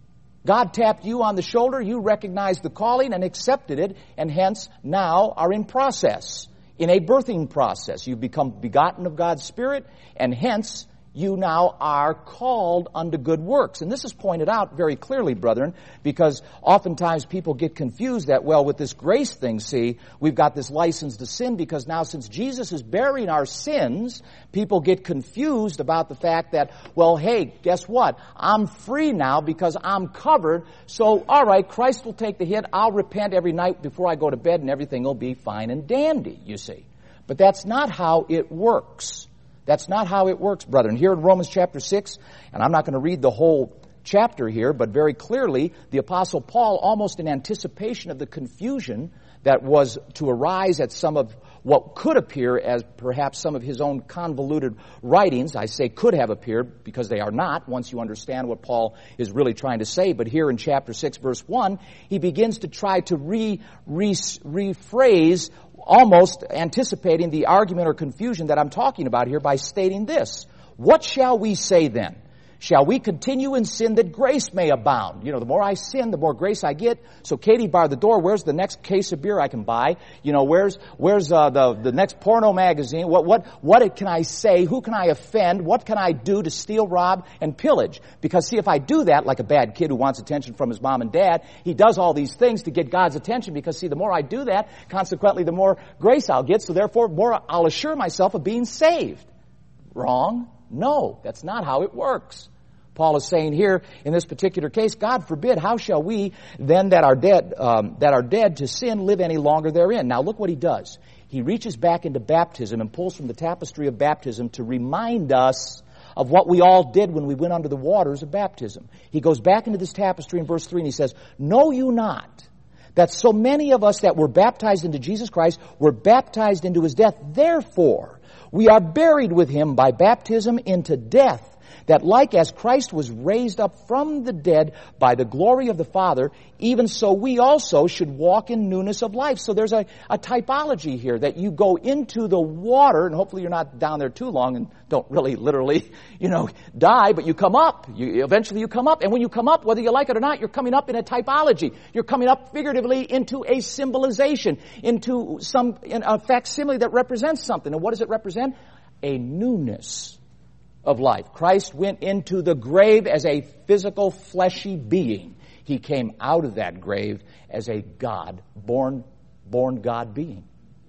God tapped you on the shoulder, you recognized the calling and accepted it, and hence now are in process, in a birthing process. You've become begotten of God's Spirit, and hence you now are called unto good works. And this is pointed out very clearly, brethren, because oftentimes people get confused that, well, with this grace thing, see, we've got this license to sin, because now since Jesus is bearing our sins, people get confused about the fact that, well, hey, guess what? I'm free now because I'm covered, so all right, Christ will take the hit, I'll repent every night before I go to bed, and everything will be fine and dandy, you see. But that's not how it works. That's not how it works, brethren. Here in Romans chapter six, and I'm not going to read the whole chapter here, but very clearly, the Apostle Paul, almost in anticipation of the confusion that was to arise at some of what could appear as perhaps some of his own convoluted writings. I say could have appeared because they are not, once you understand what Paul is really trying to say. But here in chapter six, verse one, he begins to try to re, re, rephrase, almost anticipating the argument or confusion that I'm talking about here by stating this. What shall we say then? Shall we continue in sin that grace may abound? You know, the more I sin, the more grace I get. So Katie, bar the door. Where's the next case of beer I can buy? You know, where's where's uh, the the next porno magazine? What what what can I say? Who can I offend? What can I do to steal, rob, and pillage? Because see, if I do that, like a bad kid who wants attention from his mom and dad, he does all these things to get God's attention. Because see, the more I do that, consequently, the more grace I'll get. So therefore, more I'll assure myself of being saved. Wrong? No, that's not how it works. Paul is saying here, in this particular case, God forbid, how shall we then that are dead, um, that are dead to sin live any longer therein? Now look what he does. He reaches back into baptism and pulls from the tapestry of baptism to remind us of what we all did when we went under the waters of baptism. He goes back into this tapestry in verse three and he says, know you not that so many of us that were baptized into Jesus Christ were baptized into His death? Therefore, we are buried with Him by baptism into death, that like as Christ was raised up from the dead by the glory of the Father, even so we also should walk in newness of life. So there's a, a typology here that you go into the water, and hopefully you're not down there too long and don't really literally, you know, die, but you come up. You, eventually you come up. And when you come up, whether you like it or not, you're coming up in a typology. You're coming up figuratively into a symbolization, into some in a facsimile that represents something. And what does it represent? A newness of life. Christ went into the grave as a physical, fleshy being. He came out of that grave as a God, born, born God being.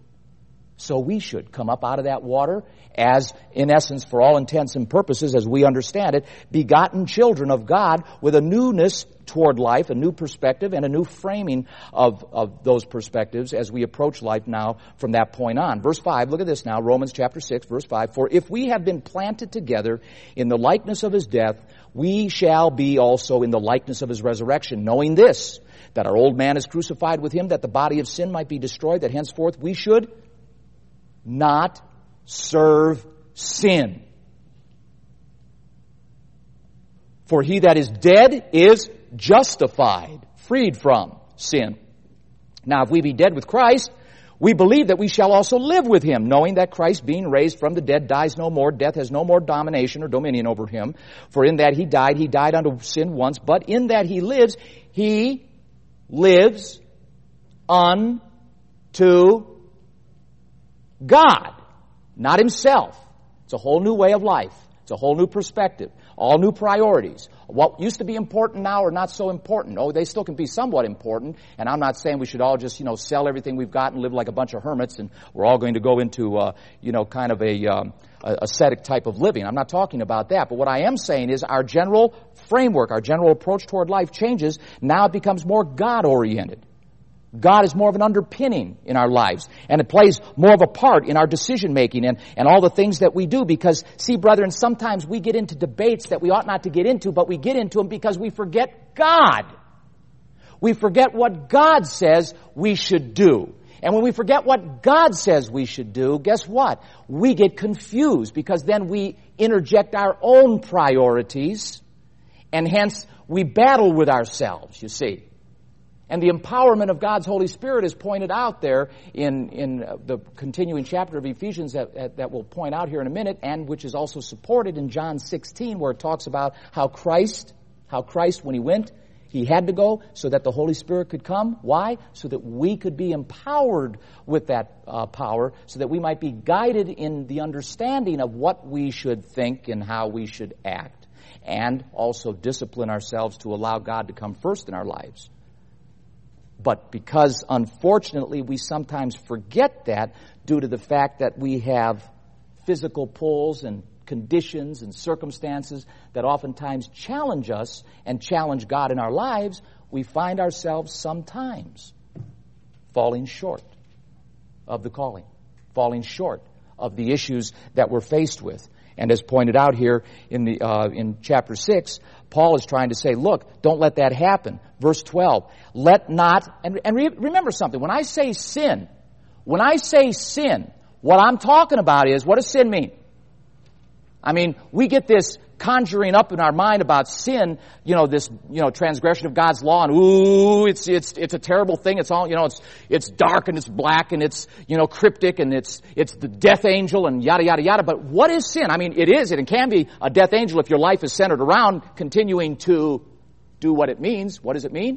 So we should come up out of that water as, in essence, for all intents and purposes, as we understand it, begotten children of God with a newness toward life, a new perspective, and a new framing of, of those perspectives as we approach life now from that point on. Verse five, look at this now, Romans chapter six, verse five. For if we have been planted together in the likeness of His death, we shall be also in the likeness of His resurrection, knowing this, that our old man is crucified with Him, that the body of sin might be destroyed, that henceforth we should not serve sin. For he that is dead is justified, freed from sin. Now, if we be dead with Christ, we believe that we shall also live with Him, knowing that Christ, being raised from the dead, dies no more. Death has no more domination or dominion over Him. For in that He died, He died unto sin once. But in that He lives, He lives unto God, not himself. It's a whole new way of life. It's a whole new perspective. All new priorities. What used to be important now are not so important. Oh, they still can be somewhat important. And I'm not saying we should all just, you know, sell everything we've got and live like a bunch of hermits and we're all going to go into, uh, you know, kind of a, um, a ascetic type of living. I'm not talking about that. But what I am saying is our general framework, our general approach toward life changes. Now it becomes more God-oriented. God is more of an underpinning in our lives, and it plays more of a part in our decision-making and, and all the things that we do because, see, brethren, sometimes we get into debates that we ought not to get into, but we get into them because we forget God. We forget what God says we should do. And when we forget what God says we should do, guess what? We get confused because then we interject our own priorities, and hence we battle with ourselves, you see. And the empowerment of God's Holy Spirit is pointed out there in, in the continuing chapter of Ephesians that, that we'll point out here in a minute, and which is also supported in John sixteen, where it talks about how Christ, how Christ, when he went, he had to go so that the Holy Spirit could come. Why? So that we could be empowered with that uh, power, so that we might be guided in the understanding of what we should think and how we should act, and also discipline ourselves to allow God to come first in our lives. But because, unfortunately, we sometimes forget that due to the fact that we have physical pulls and conditions and circumstances that oftentimes challenge us and challenge God in our lives, we find ourselves sometimes falling short of the calling, falling short of the issues that we're faced with. And as pointed out here in the uh, in chapter six, Paul is trying to say, look, don't let that happen. Verse twelve, let not, and, and re- remember something, when I say sin, when I say sin, what I'm talking about is, what does sin mean? I mean, we get this conjuring up in our mind about sin, you know, this, you know, transgression of God's law, and ooh, it's, it's, it's a terrible thing. It's all, you know, it's, it's dark and it's black and it's, you know, cryptic and it's, it's the death angel and yada, yada, yada. But what is sin? I mean, it is, it can be a death angel if your life is centered around continuing to do what it means. What does it mean?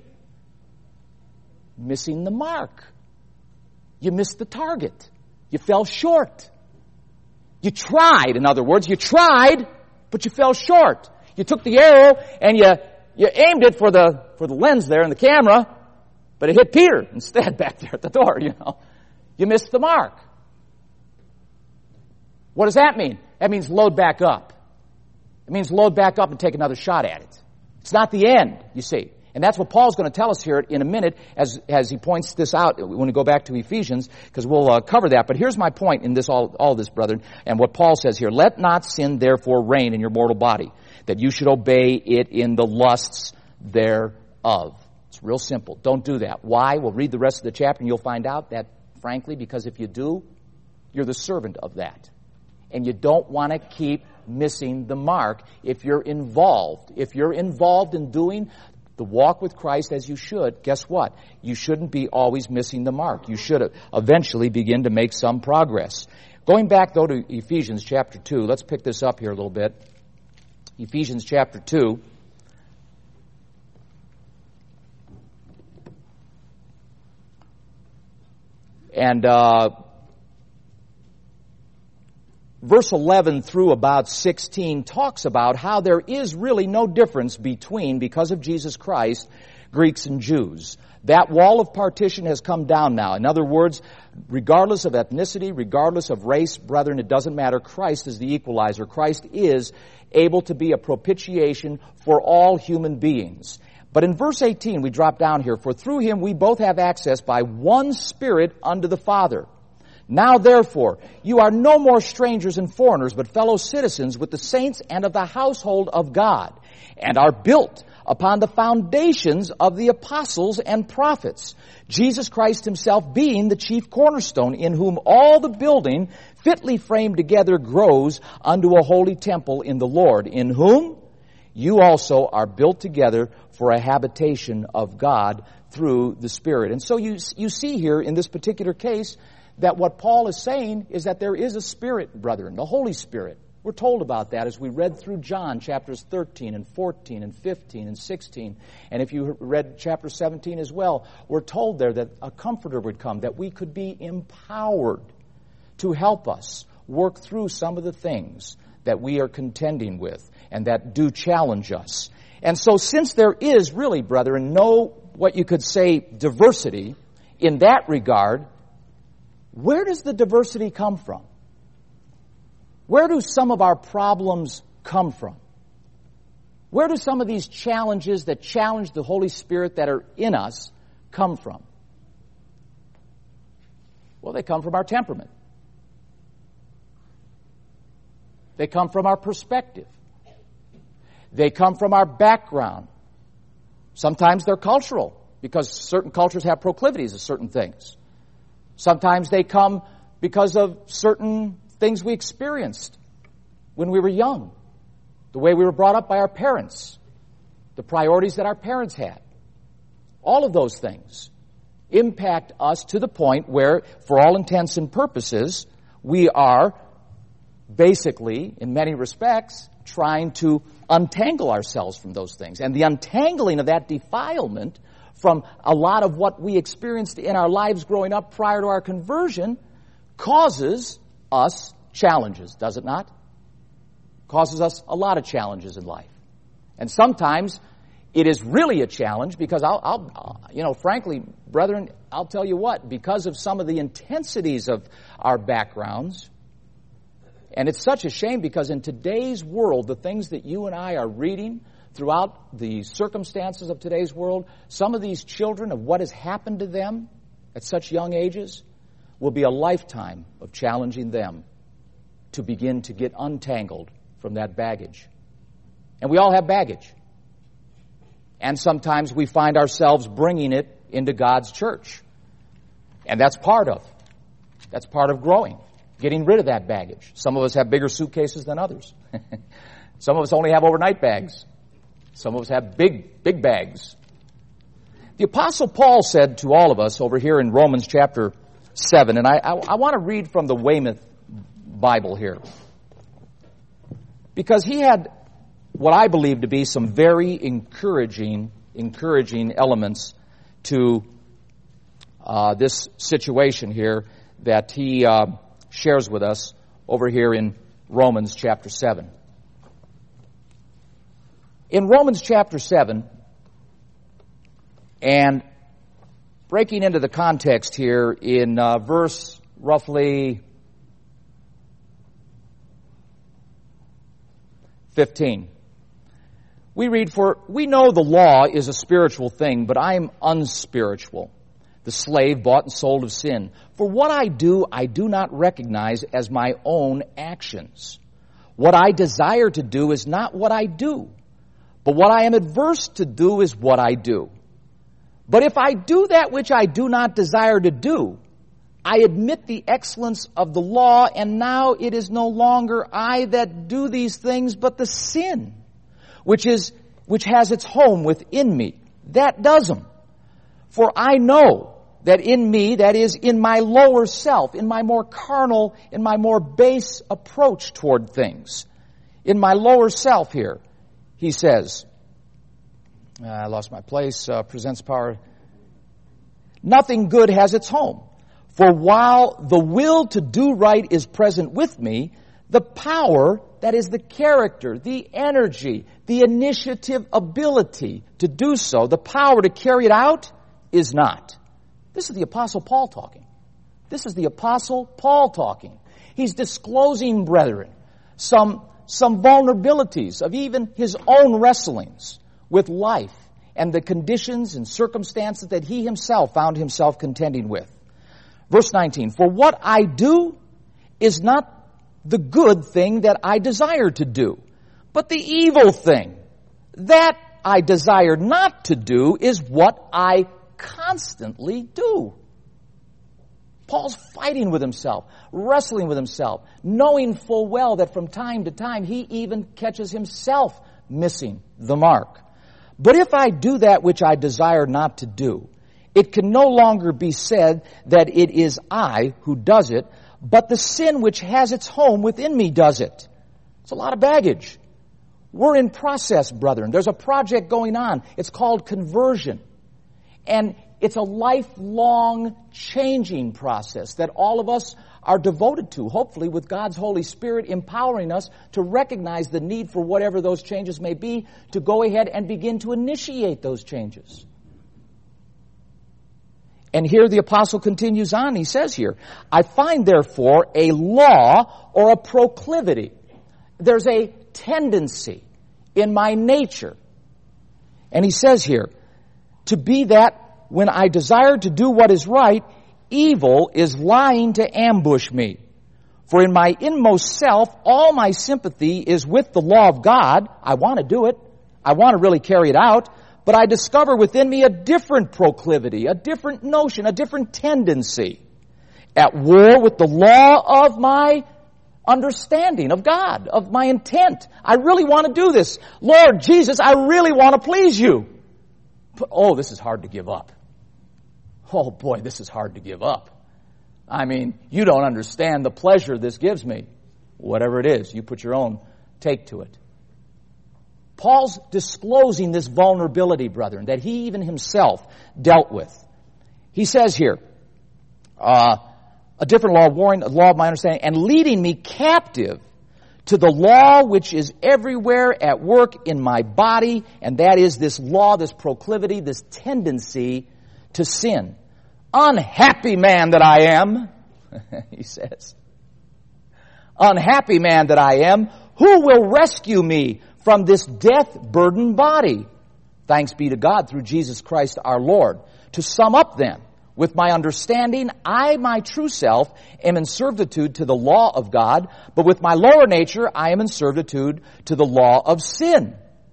Missing the mark. You missed the target. You fell short. You tried, in other words, you tried, but you fell short. You took the arrow and you you aimed it for the for the lens there in the camera, but it hit Peter instead back there at the door, you know. You missed the mark. What does that mean? That means load back up. It means load back up and take another shot at it. It's not the end, you see. And that's what Paul's going to tell us here in a minute as, as he points this out when we go back to Ephesians, because we'll uh, cover that. But here's my point in this all, all this, brethren, and what Paul says here. Let not sin therefore reign in your mortal body, that you should obey it in the lusts thereof. It's real simple. Don't do that. Why? We'll read the rest of the chapter and you'll find out that, frankly, because if you do, you're the servant of that. And you don't want to keep missing the mark if you're involved. If you're involved in doing the walk with Christ as you should, guess what? You shouldn't be always missing the mark. You should eventually begin to make some progress. Going back, though, to Ephesians chapter two, let's pick this up here a little bit. Ephesians chapter two. And uh, verse eleven through about sixteen talks about how there is really no difference between, because of Jesus Christ, Greeks and Jews. That wall of partition has come down now. In other words, regardless of ethnicity, regardless of race, brethren, it doesn't matter. Christ is the equalizer. Christ is able to be a propitiation for all human beings. But in verse eighteen, we drop down here, for through him we both have access by one Spirit unto the Father. Now, therefore, you are no more strangers and foreigners, but fellow citizens with the saints and of the household of God, and are built upon the foundations of the apostles and prophets, Jesus Christ himself being the chief cornerstone, in whom all the building fitly framed together grows unto a holy temple in the Lord, in whom you also are built together for a habitation of God through the Spirit. And so you, you see here in this particular case that what Paul is saying is that there is a Spirit, brethren, the Holy Spirit. We're told about that as we read through John chapters thirteen and fourteen and fifteen and sixteen. And if you read chapter seventeen as well, we're told there that a Comforter would come, that we could be empowered to help us work through some of the things that we are contending with and that do challenge us. And so since there is really, brethren, no, what you could say, diversity in that regard, where does the diversity come from? Where do some of our problems come from? Where do some of these challenges that challenge the Holy Spirit that are in us come from? Well, they come from our temperament. They come from our perspective. They come from our background. Sometimes they're cultural, because certain cultures have proclivities to certain things. Sometimes they come because of certain things we experienced when we were young, the way we were brought up by our parents, the priorities that our parents had. All of those things impact us to the point where, for all intents and purposes, we are basically, in many respects, trying to untangle ourselves from those things. And the untangling of that defilement from a lot of what we experienced in our lives growing up prior to our conversion causes us challenges, does it not? Causes us a lot of challenges in life. And sometimes it is really a challenge because I'll, I'll, you know, frankly, brethren, I'll tell you what, because of some of the intensities of our backgrounds, and it's such a shame because in today's world, the things that you and I are reading throughout the circumstances of today's world, some of these children, of what has happened to them at such young ages, will be a lifetime of challenging them to begin to get untangled from that baggage. And we all have baggage. And sometimes we find ourselves bringing it into God's church. And that's part of. That's part of growing. Getting rid of that baggage. Some of us have bigger suitcases than others. Some of us only have overnight bags. Some of us have big, big bags. The Apostle Paul said to all of us over here in Romans chapter seven, and I, I, I want to read from the Weymouth Bible here, because he had what I believe to be some very encouraging, encouraging elements to uh, this situation here that he uh, shares with us over here in Romans chapter seven. In Romans chapter seven, and breaking into the context here in uh, verse roughly fifteen, we read, "For we know the law is a spiritual thing, but I am unspiritual, the slave bought and sold of sin. For what I do, I do not recognize as my own actions. What I desire to do is not what I do, but what I am averse to do is what I do. But if I do that which I do not desire to do, I admit the excellence of the law, and now it is no longer I that do these things, but the sin, which is which has its home within me, that does them. For I know that in me, that is, in my lower self, in my more carnal, in my more base approach toward things, in my lower self here, he says, I lost my place, uh, presents power. Nothing good has its home. For while the will to do right is present with me, the power, that is the character, the energy, the initiative ability to do so, the power to carry it out, is not. This is the Apostle Paul talking. This is the Apostle Paul talking. He's disclosing, brethren, some, some vulnerabilities of even his own wrestlings with life and the conditions and circumstances that he himself found himself contending with. Verse nineteen, "For what I do is not the good thing that I desire to do, but the evil thing that I desire not to do is what I constantly do." Paul's fighting with himself, wrestling with himself, knowing full well that from time to time he even catches himself missing the mark. "But if I do that which I desire not to do, it can no longer be said that it is I who does it, but the sin which has its home within me does it." It's a lot of baggage. We're in process, brethren. There's a project going on. It's called conversion. And it's a lifelong changing process that all of us are devoted to, hopefully with God's Holy Spirit empowering us to recognize the need for whatever those changes may be, to go ahead and begin to initiate those changes. And here the apostle continues on. He says here, I find therefore a law or a proclivity. There's a tendency in my nature. And he says here, to be that when I desire to do what is right, evil is lying to ambush me. For in my inmost self, all my sympathy is with the law of God. I want to do it. I want to really carry it out. But I discover within me a different proclivity, a different notion, a different tendency. At war with the law of my understanding of God, of my intent. I really want to do this. Lord Jesus, I really want to please you. But, oh, this is hard to give up. Oh boy, this is hard to give up. I mean, you don't understand the pleasure this gives me. Whatever it is, you put your own take to it. Paul's disclosing this vulnerability, brethren, that he even himself dealt with. He says here, uh, a different law, warring the law of my understanding, and leading me captive to the law which is everywhere at work in my body, and that is this law, this proclivity, this tendency to sin. Unhappy man that I am, he says. Unhappy man that I am, who will rescue me from this death-burdened body? Thanks be to God through Jesus Christ our Lord. To sum up then, with my understanding, I, my true self, am in servitude to the law of God, but with my lower nature, I am in servitude to the law of sin.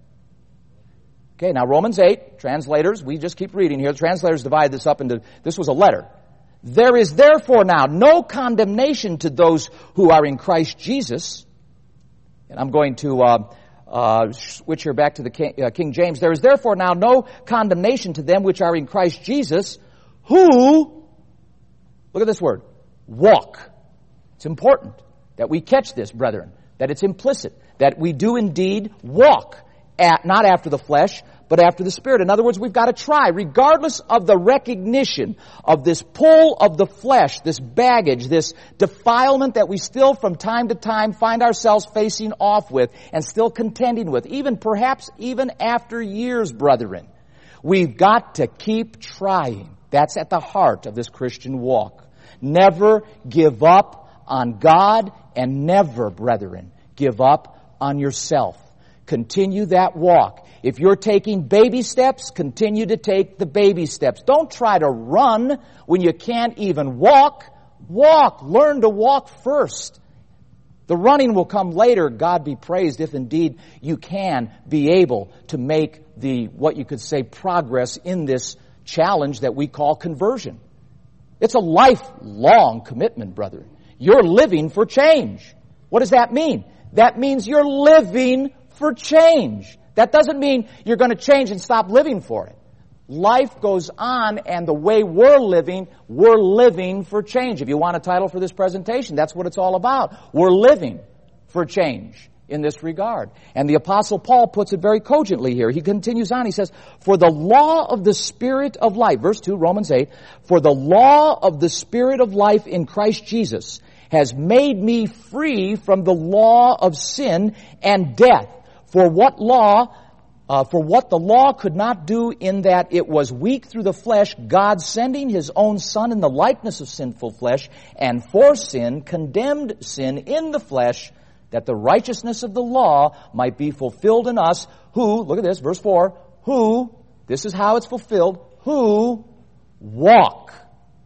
Okay, now Romans eight, translators, we just keep reading here. The translators divide this up into, this was a letter. There is therefore now no condemnation to those who are in Christ Jesus. And I'm going to uh, uh, switch here back to the King, uh, King James. There is therefore now no condemnation to them which are in Christ Jesus, who, look at this word, walk. It's important that we catch this, brethren, that it's implicit, that we do indeed walk. At, not after the flesh, but after the Spirit. In other words, we've got to try, regardless of the recognition of this pull of the flesh, this baggage, this defilement that we still from time to time find ourselves facing off with and still contending with, even perhaps even after years, brethren. We've got to keep trying. That's at the heart of this Christian walk. Never give up on God, and never, brethren, give up on yourself. Continue that walk. If you're taking baby steps, continue to take the baby steps. Don't try to run when you can't even walk. Walk. Learn to walk first. The running will come later, God be praised, if indeed you can be able to make the, what you could say, progress in this challenge that we call conversion. It's a lifelong commitment, brother. You're living for change. What does that mean? That means you're living for change. That doesn't mean you're going to change and stop living for it. Life goes on, and the way we're living, we're living for change. If you want a title for this presentation, that's what it's all about. We're living for change in this regard. And the Apostle Paul puts it very cogently here. He continues on. He says, for the law of the Spirit of life, verse two, Romans eight, for the law of the Spirit of life in Christ Jesus has made me free from the law of sin and death. For what law, uh, for what the law could not do in that it was weak through the flesh, God sending His own Son in the likeness of sinful flesh, and for sin, condemned sin in the flesh, that the righteousness of the law might be fulfilled in us, who, look at this, verse four, who, this is how it's fulfilled, who walk,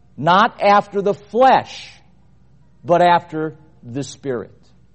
not after the flesh, but after the Spirit.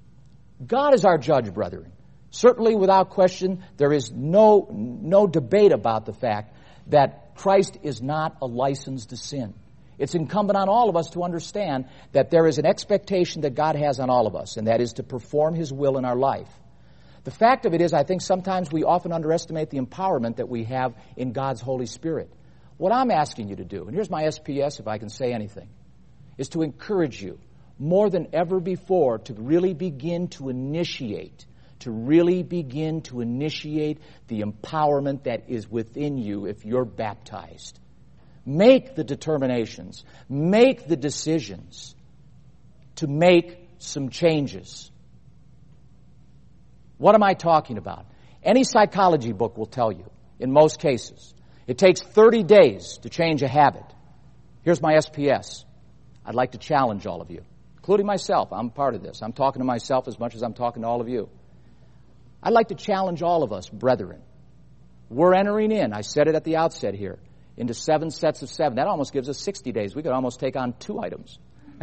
God is our judge, brethren. Certainly, without question, there is no, no debate about the fact that Christ is not a license to sin. It's incumbent on all of us to understand that there is an expectation that God has on all of us, and that is to perform His will in our life. The fact of it is, I think sometimes we often underestimate the empowerment that we have in God's Holy Spirit. What I'm asking you to do, and here's my S P S if I can say anything, is to encourage you more than ever before to really begin to initiate to really begin to initiate the empowerment that is within you if you're baptized. Make the determinations. Make the decisions to make some changes. What am I talking about? Any psychology book will tell you, in most cases, it takes thirty days to change a habit. Here's my S P S. I'd like to challenge all of you, including myself. I'm part of this. I'm talking to myself as much as I'm talking to all of you. I'd like to challenge all of us, brethren. We're entering in, I said it at the outset here, into seven sets of seven. That almost gives us sixty days. We could almost take on two items.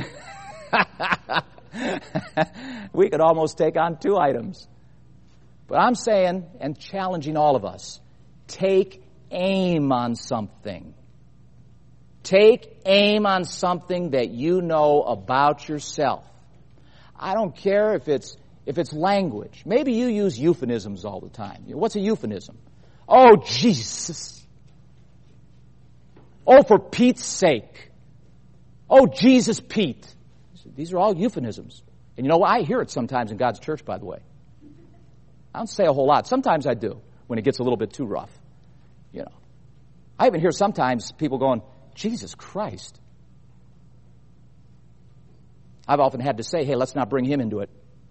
We could almost take on two items. But I'm saying, and challenging all of us, take aim on something. Take aim on something that you know about yourself. I don't care if it's if it's language. Maybe you use euphemisms all the time. What's a euphemism? Oh, Jesus. Oh, for Pete's sake. Oh, Jesus Pete. These are all euphemisms. And you know what? I hear it sometimes in God's church, by the way. I don't say a whole lot. Sometimes I do, when it gets a little bit too rough. You know, I even hear sometimes people going, Jesus Christ. I've often had to say, hey, let's not bring him into it.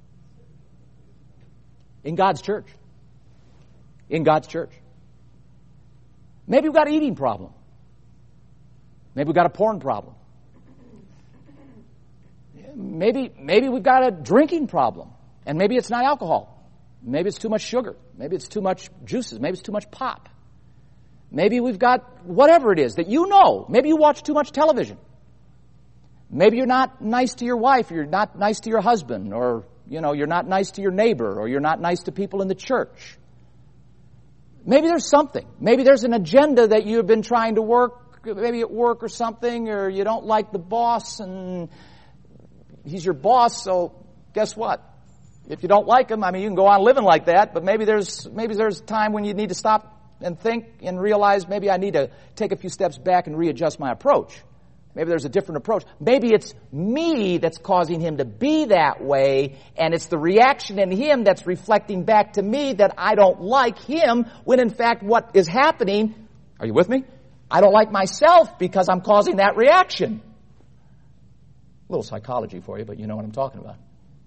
In God's church. In God's church. Maybe we've got an eating problem. Maybe we've got a porn problem. Maybe, maybe we've got a drinking problem. And maybe it's not alcohol. Maybe it's too much sugar. Maybe it's too much juices. Maybe it's too much pop. Maybe we've got whatever it is that you know. Maybe you watch too much television. Maybe you're not nice to your wife, or you're not nice to your husband, or, you know, you're not nice to your neighbor, or you're not nice to people in the church. Maybe there's something. Maybe there's an agenda that you've been trying to work, maybe at work or something, or you don't like the boss, and he's your boss, so guess what? If you don't like him, I mean, you can go on living like that, but maybe there's maybe there's a time when you need to stop and think and realize maybe I need to take a few steps back and readjust my approach. Maybe there's a different approach. Maybe it's me that's causing him to be that way, and it's the reaction in him that's reflecting back to me that I don't like him, when in fact what is happening, are you with me? I don't like myself because I'm causing that reaction. A little psychology for you, but you know what I'm talking about.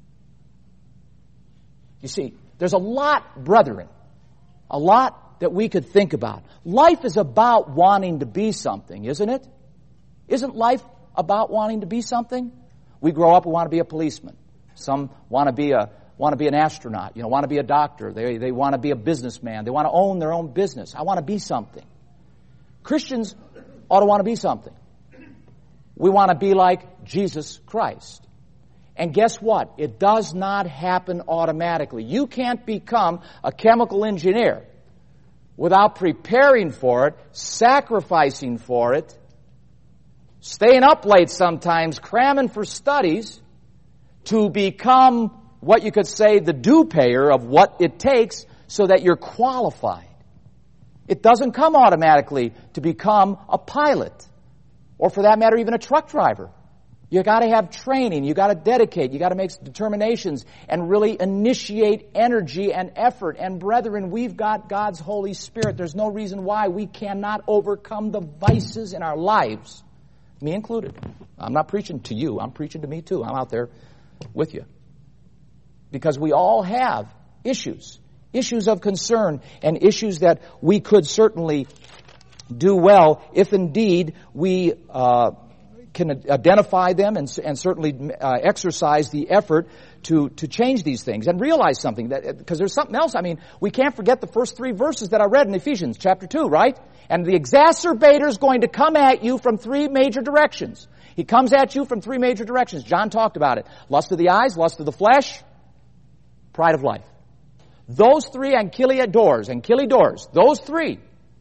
You see, there's a lot, brethren, a lot that we could think about. Life is about wanting to be something, isn't it? Isn't life about wanting to be something? We grow up, we want to be a policeman. Some want to be a want to be an astronaut, you know, want to be a doctor. They they want to be a businessman. They want to own their own business. I want to be something. Christians ought to want to be something. We want to be like Jesus Christ. And guess what? It does not happen automatically. You can't become a chemical engineer without preparing for it, sacrificing for it, staying up late sometimes, cramming for studies to become what you could say the due payer of what it takes so that you're qualified. It doesn't come automatically to become a pilot, or for that matter, even a truck driver. You got to have training. You got to dedicate. You got to make determinations and really initiate energy and effort. And brethren, we've got God's Holy Spirit. There's no reason why we cannot overcome the vices in our lives, me included. I'm not preaching to you. I'm preaching to me too. I'm out there with you. Because we all have issues, issues of concern, and issues that we could certainly do well if indeed we uh can identify them and, and certainly uh, exercise the effort to, to change these things and realize something. That because there's something else. I mean, we can't forget the first three verses that I read in Ephesians chapter two, right? And the exacerbator is going to come at you from three major directions. He comes at you from three major directions. John talked about it. Lust of the eyes, lust of the flesh, pride of life. Those three ankyllia doors, ankylli doors, those three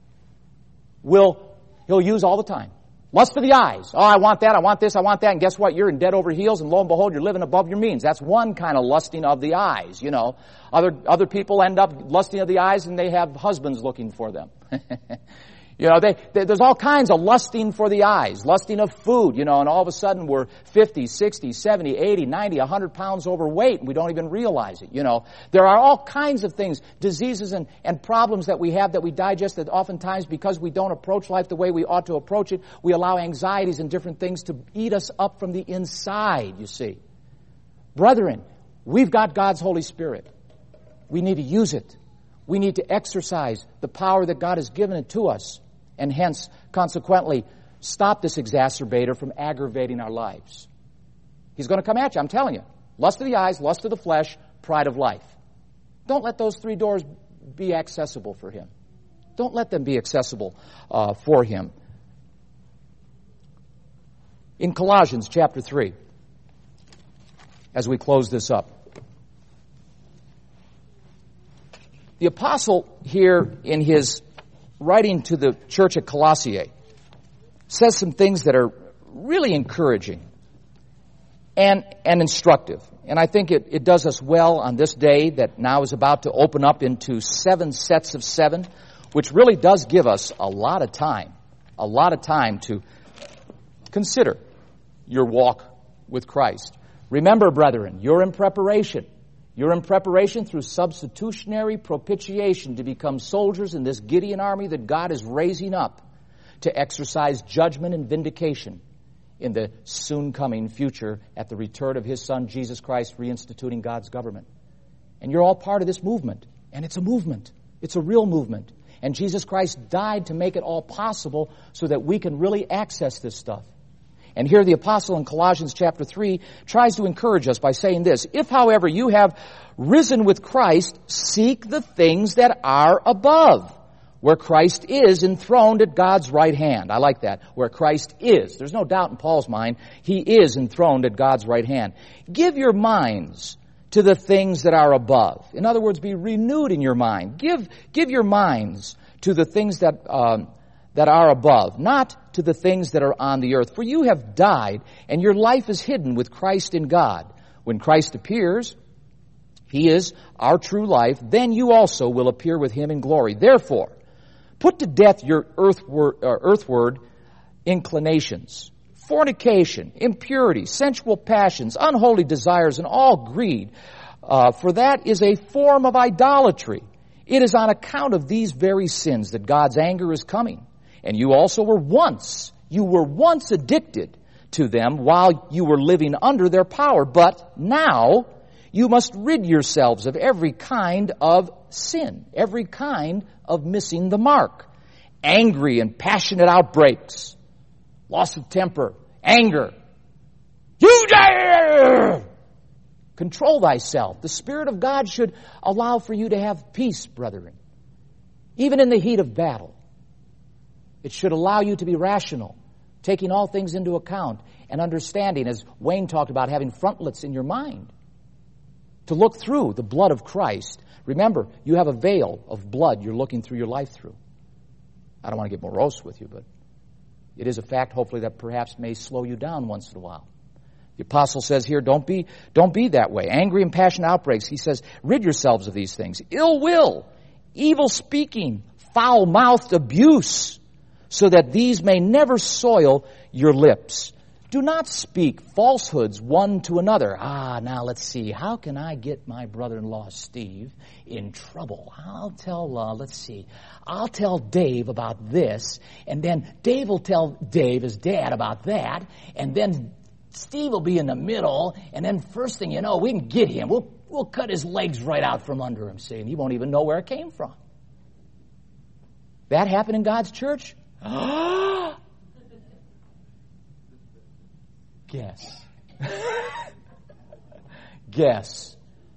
will, he'll use all the time. Lust for the eyes. Oh, I want that, I want this, I want that. And guess what? You're in debt over heels, and lo and behold, you're living above your means. That's one kind of lusting of the eyes, you know. Other other people end up lusting of the eyes, and they have husbands looking for them. You know, they, they, there's all kinds of lusting for the eyes, lusting of food, you know, and all of a sudden we're fifty, sixty, seventy, eighty, ninety, one hundred pounds overweight and we don't even realize it, you know. There are all kinds of things, diseases and, and problems that we have that we digest that oftentimes because we don't approach life the way we ought to approach it, we allow anxieties and different things to eat us up from the inside, you see. Brethren, we've got God's Holy Spirit. We need to use it. We need to exercise the power that God has given it to us. And hence, consequently, stop this exacerbator from aggravating our lives. He's going to come at you, I'm telling you. Lust of the eyes, lust of the flesh, pride of life. Don't let those three doors be accessible for him. Don't let them be accessible uh, for him. In Colossians chapter three, as we close this up, the apostle here in his writing to the church at Colossae says some things that are really encouraging and, and instructive. And I think it, it does us well on this day that now is about to open up into seven sets of seven, which really does give us a lot of time, a lot of time to consider your walk with Christ. Remember, brethren, you're in preparation. You're in preparation through substitutionary propitiation to become soldiers in this Gideon army that God is raising up to exercise judgment and vindication in the soon coming future at the return of His Son, Jesus Christ, reinstituting God's government. And you're all part of this movement. And it's a movement. It's a real movement. And Jesus Christ died to make it all possible so that we can really access this stuff. And here the apostle in Colossians chapter three tries to encourage us by saying this: if, however, you have risen with Christ, seek the things that are above, where Christ is enthroned at God's right hand. I like that. Where Christ is. There's no doubt in Paul's mind, He is enthroned at God's right hand. Give your minds to the things that are above. In other words, be renewed in your mind. Give, give your minds to the things that, um, that are above, not to the things that are on the earth. For you have died, and your life is hidden with Christ in God. When Christ appears, He is our true life, then you also will appear with Him in glory. Therefore, put to death your earthward, uh, earthward inclinations, fornication, impurity, sensual passions, unholy desires, and all greed. Uh, for that is a form of idolatry. It is on account of these very sins that God's anger is coming. And you also were once, you were once addicted to them while you were living under their power. But now you must rid yourselves of every kind of sin, every kind of missing the mark. Angry and passionate outbreaks, loss of temper, anger. You dare! Control thyself. The Spirit of God should allow for you to have peace, brethren, even in the heat of battle. It should allow you to be rational, taking all things into account and understanding, as Wayne talked about, having frontlets in your mind to look through the blood of Christ. Remember, you have a veil of blood you're looking through your life through. I don't want to get morose with you, but it is a fact, hopefully, that perhaps may slow you down once in a while. The apostle says here, don't be, don't be that way. Angry and passionate outbreaks. He says, rid yourselves of these things. Ill will, evil speaking, foul-mouthed abuse, so that these may never soil your lips. Do not speak falsehoods one to another. Ah, now let's see. How can I get my brother-in-law, Steve, in trouble? I'll tell, uh, let's see. I'll tell Dave about this, and then Dave will tell Dave, his dad, about that, and then Steve will be in the middle, and then first thing you know, we can get him. We'll, we'll cut his legs right out from under him, see, and he won't even know where it came from. That happened in God's church? Guess. Guess.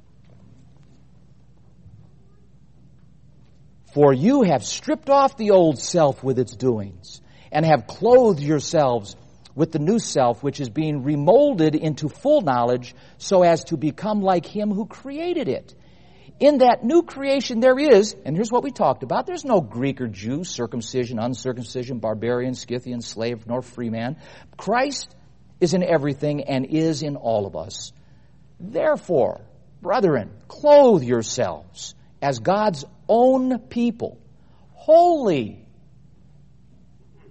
For you have stripped off the old self with its doings, and have clothed yourselves with the new self, which is being remolded into full knowledge, so as to become like Him who created it. In that new creation there is, and here's what we talked about, there's no Greek or Jew, circumcision, uncircumcision, barbarian, Scythian, slave, nor free man. Christ is in everything and is in all of us. Therefore, brethren, clothe yourselves as God's own people, holy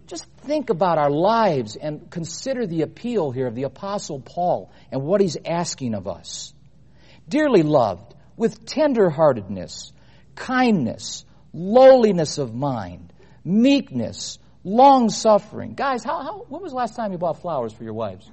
just think about our lives and consider the appeal here of the Apostle Paul and what he's asking of us. Dearly loved, with tender-heartedness, kindness, lowliness of mind, meekness, long-suffering. Guys, how, how, when was the last time you bought flowers for your wives?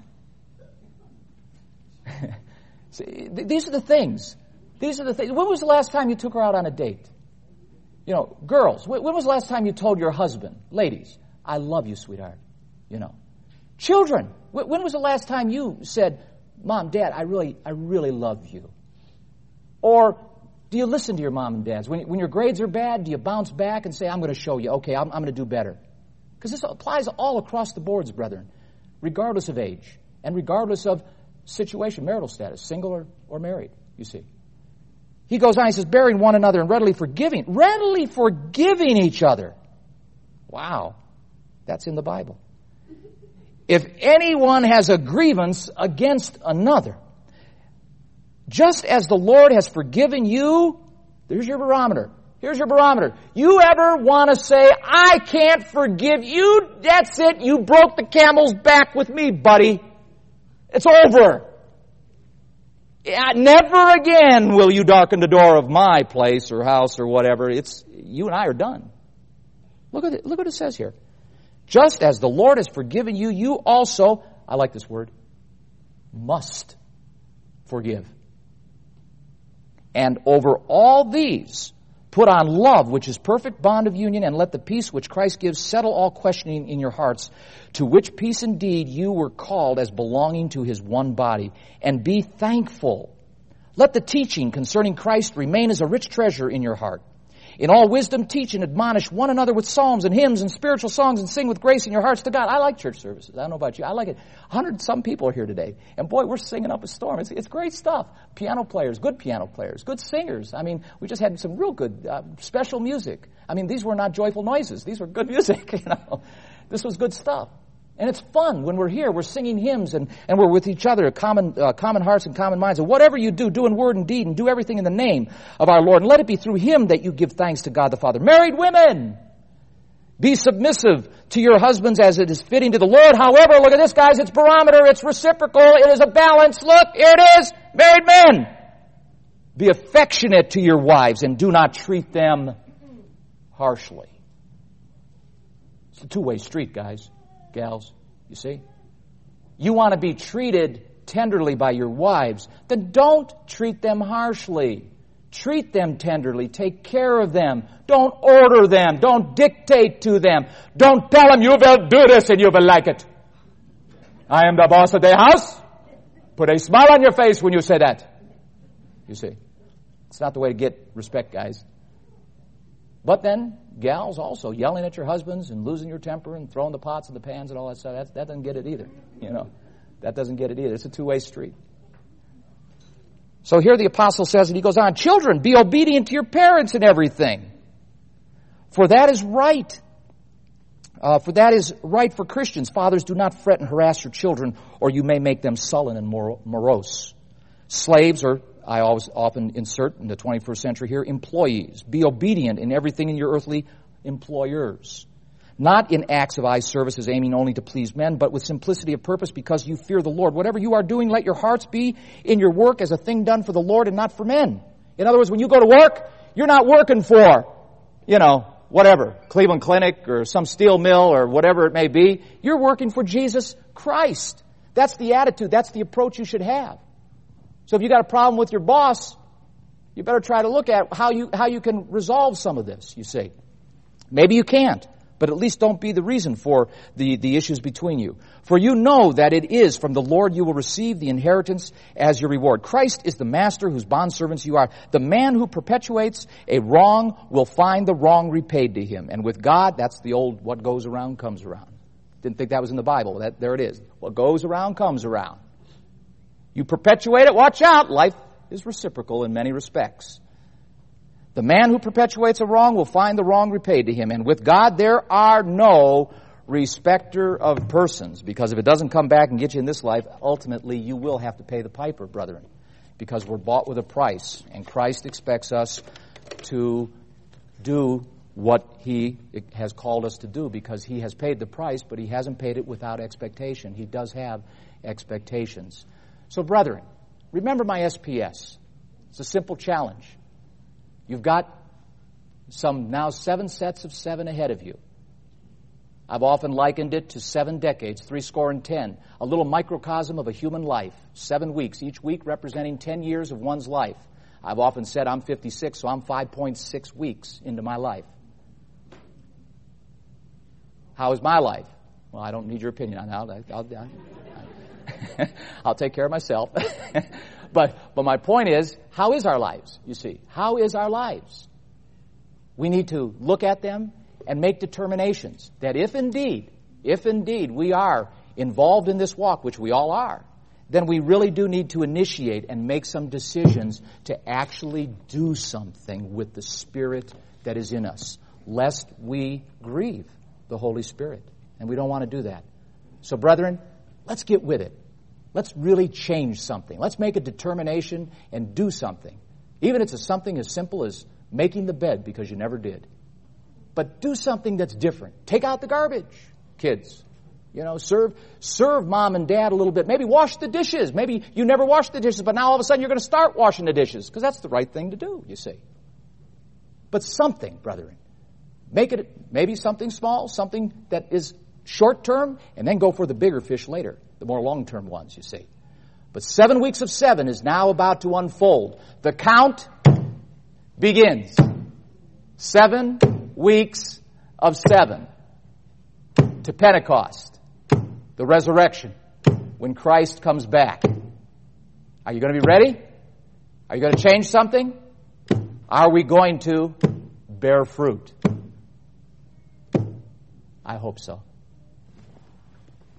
See, these are the things. These are the things. When was the last time you took her out on a date? You know, girls, when was the last time you told your husband, ladies, I love you, sweetheart? You know. Children, when was the last time you said, Mom, Dad, I really, I really love you? Or do you listen to your mom and dads? When, when your grades are bad, do you bounce back and say, I'm going to show you, okay, I'm, I'm going to do better? Because this applies all across the boards, brethren, regardless of age and regardless of situation, marital status, single or, or married, you see. He goes on, he says, bearing one another and readily forgiving, readily forgiving each other. Wow, that's in the Bible. If anyone has a grievance against another, just as the Lord has forgiven you, there's your barometer. Here's your barometer. You ever want to say, I can't forgive you? That's it. You broke the camel's back with me, buddy. It's over. Yeah, never again will you darken the door of my place or house or whatever. It's you and I are done. Look at it. Look what it says here. Just as the Lord has forgiven you, you also, I like this word, must forgive. And over all these, put on love, which is perfect bond of union, and let the peace which Christ gives settle all questioning in your hearts, to which peace indeed you were called as belonging to his one body. And be thankful. Let the teaching concerning Christ remain as a rich treasure in your heart. In all wisdom, teach and admonish one another with psalms and hymns and spiritual songs, and sing with grace in your hearts to God. I like church services. I don't know about you. I like it. A hundred some people are here today. And boy, we're singing up a storm. It's, it's great stuff. Piano players, good piano players, good singers. I mean, we just had some real good uh, special music. I mean, these were not joyful noises. These were good music, you know. This was good stuff. And it's fun when we're here. We're singing hymns and, and we're with each other, common uh, common hearts and common minds. And whatever you do, do in word and deed, and do everything in the name of our Lord. And let it be through him that you give thanks to God the Father. Married women, be submissive to your husbands as it is fitting to the Lord. However, look at this, guys. It's barometer. It's reciprocal. It is a balance. Look, here it is. Married men, be affectionate to your wives and do not treat them harshly. It's a two-way street, guys. Gals, you see? You want to be treated tenderly by your wives, then don't treat them harshly. Treat them tenderly. Take care of them. Don't order them. Don't dictate to them. Don't tell them, you will do this and you will like it. I am the boss of the house. Put a smile on your face when you say that. You see? It's not the way to get respect, guys. But then, gals also, yelling at your husbands and losing your temper and throwing the pots and the pans and all that stuff, that, that doesn't get it either. You know, that doesn't get it either. It's a two-way street. So here the apostle says, and he goes on, children, be obedient to your parents in everything. For that is right. Uh, for that is right for Christians. Fathers, do not fret and harass your children, or you may make them sullen and mor- morose. Slaves are, I always often insert in the twenty-first century here, employees. Be obedient in everything in your earthly employers. Not in acts of eye services aiming only to please men, but with simplicity of purpose because you fear the Lord. Whatever you are doing, let your hearts be in your work as a thing done for the Lord and not for men. In other words, when you go to work, you're not working for, you know, whatever, Cleveland Clinic or some steel mill or whatever it may be. You're working for Jesus Christ. That's the attitude. That's the approach you should have. So if you got a problem with your boss, you better try to look at how you how you can resolve some of this, you see. Maybe you can't, but at least don't be the reason for the, the issues between you. For you know that it is from the Lord you will receive the inheritance as your reward. Christ is the master whose bondservants you are. The man who perpetuates a wrong will find the wrong repaid to him. And with God, that's the old what goes around comes around. Didn't think that was in the Bible. That, there it is. What goes around comes around. You perpetuate it, watch out. Life is reciprocal in many respects. The man who perpetuates a wrong will find the wrong repaid to him. And with God, there are no respecter of persons. Because if it doesn't come back and get you in this life, ultimately you will have to pay the piper, brethren. Because we're bought with a price. And Christ expects us to do what He has called us to do, because He has paid the price, but He hasn't paid it without expectation. He does have expectations. So, brethren, remember my S P S. It's a simple challenge. You've got some now seven sets of seven ahead of you. I've often likened it to seven decades, three score and ten, a little microcosm of a human life, seven weeks, each week representing ten years of one's life. I've often said I'm fifty-six, so I'm five point six weeks into my life. How is my life? Well, I don't need your opinion on that. I'll, I'll, I'll, I'll take care of myself. but, but my point is, how is our lives, you see? How is our lives? We need to look at them and make determinations that if indeed, if indeed we are involved in this walk, which we all are, then we really do need to initiate and make some decisions to actually do something with the Spirit that is in us, lest we grieve the Holy Spirit. And we don't want to do that. So, brethren, let's get with it. Let's really change something. Let's make a determination and do something. Even if it's something as simple as making the bed because you never did. But do something that's different. Take out the garbage, kids. You know, serve serve mom and dad a little bit. Maybe wash the dishes. Maybe you never washed the dishes, but now all of a sudden you're going to start washing the dishes because that's the right thing to do, you see. But something, brethren. Make it maybe something small, something that is short term, and then go for the bigger fish later, the more long-term ones, you see. But seven weeks of seven is now about to unfold. The count begins. Seven weeks of seven to Pentecost, the resurrection, when Christ comes back. Are you going to be ready? Are you going to change something? Are we going to bear fruit? I hope so.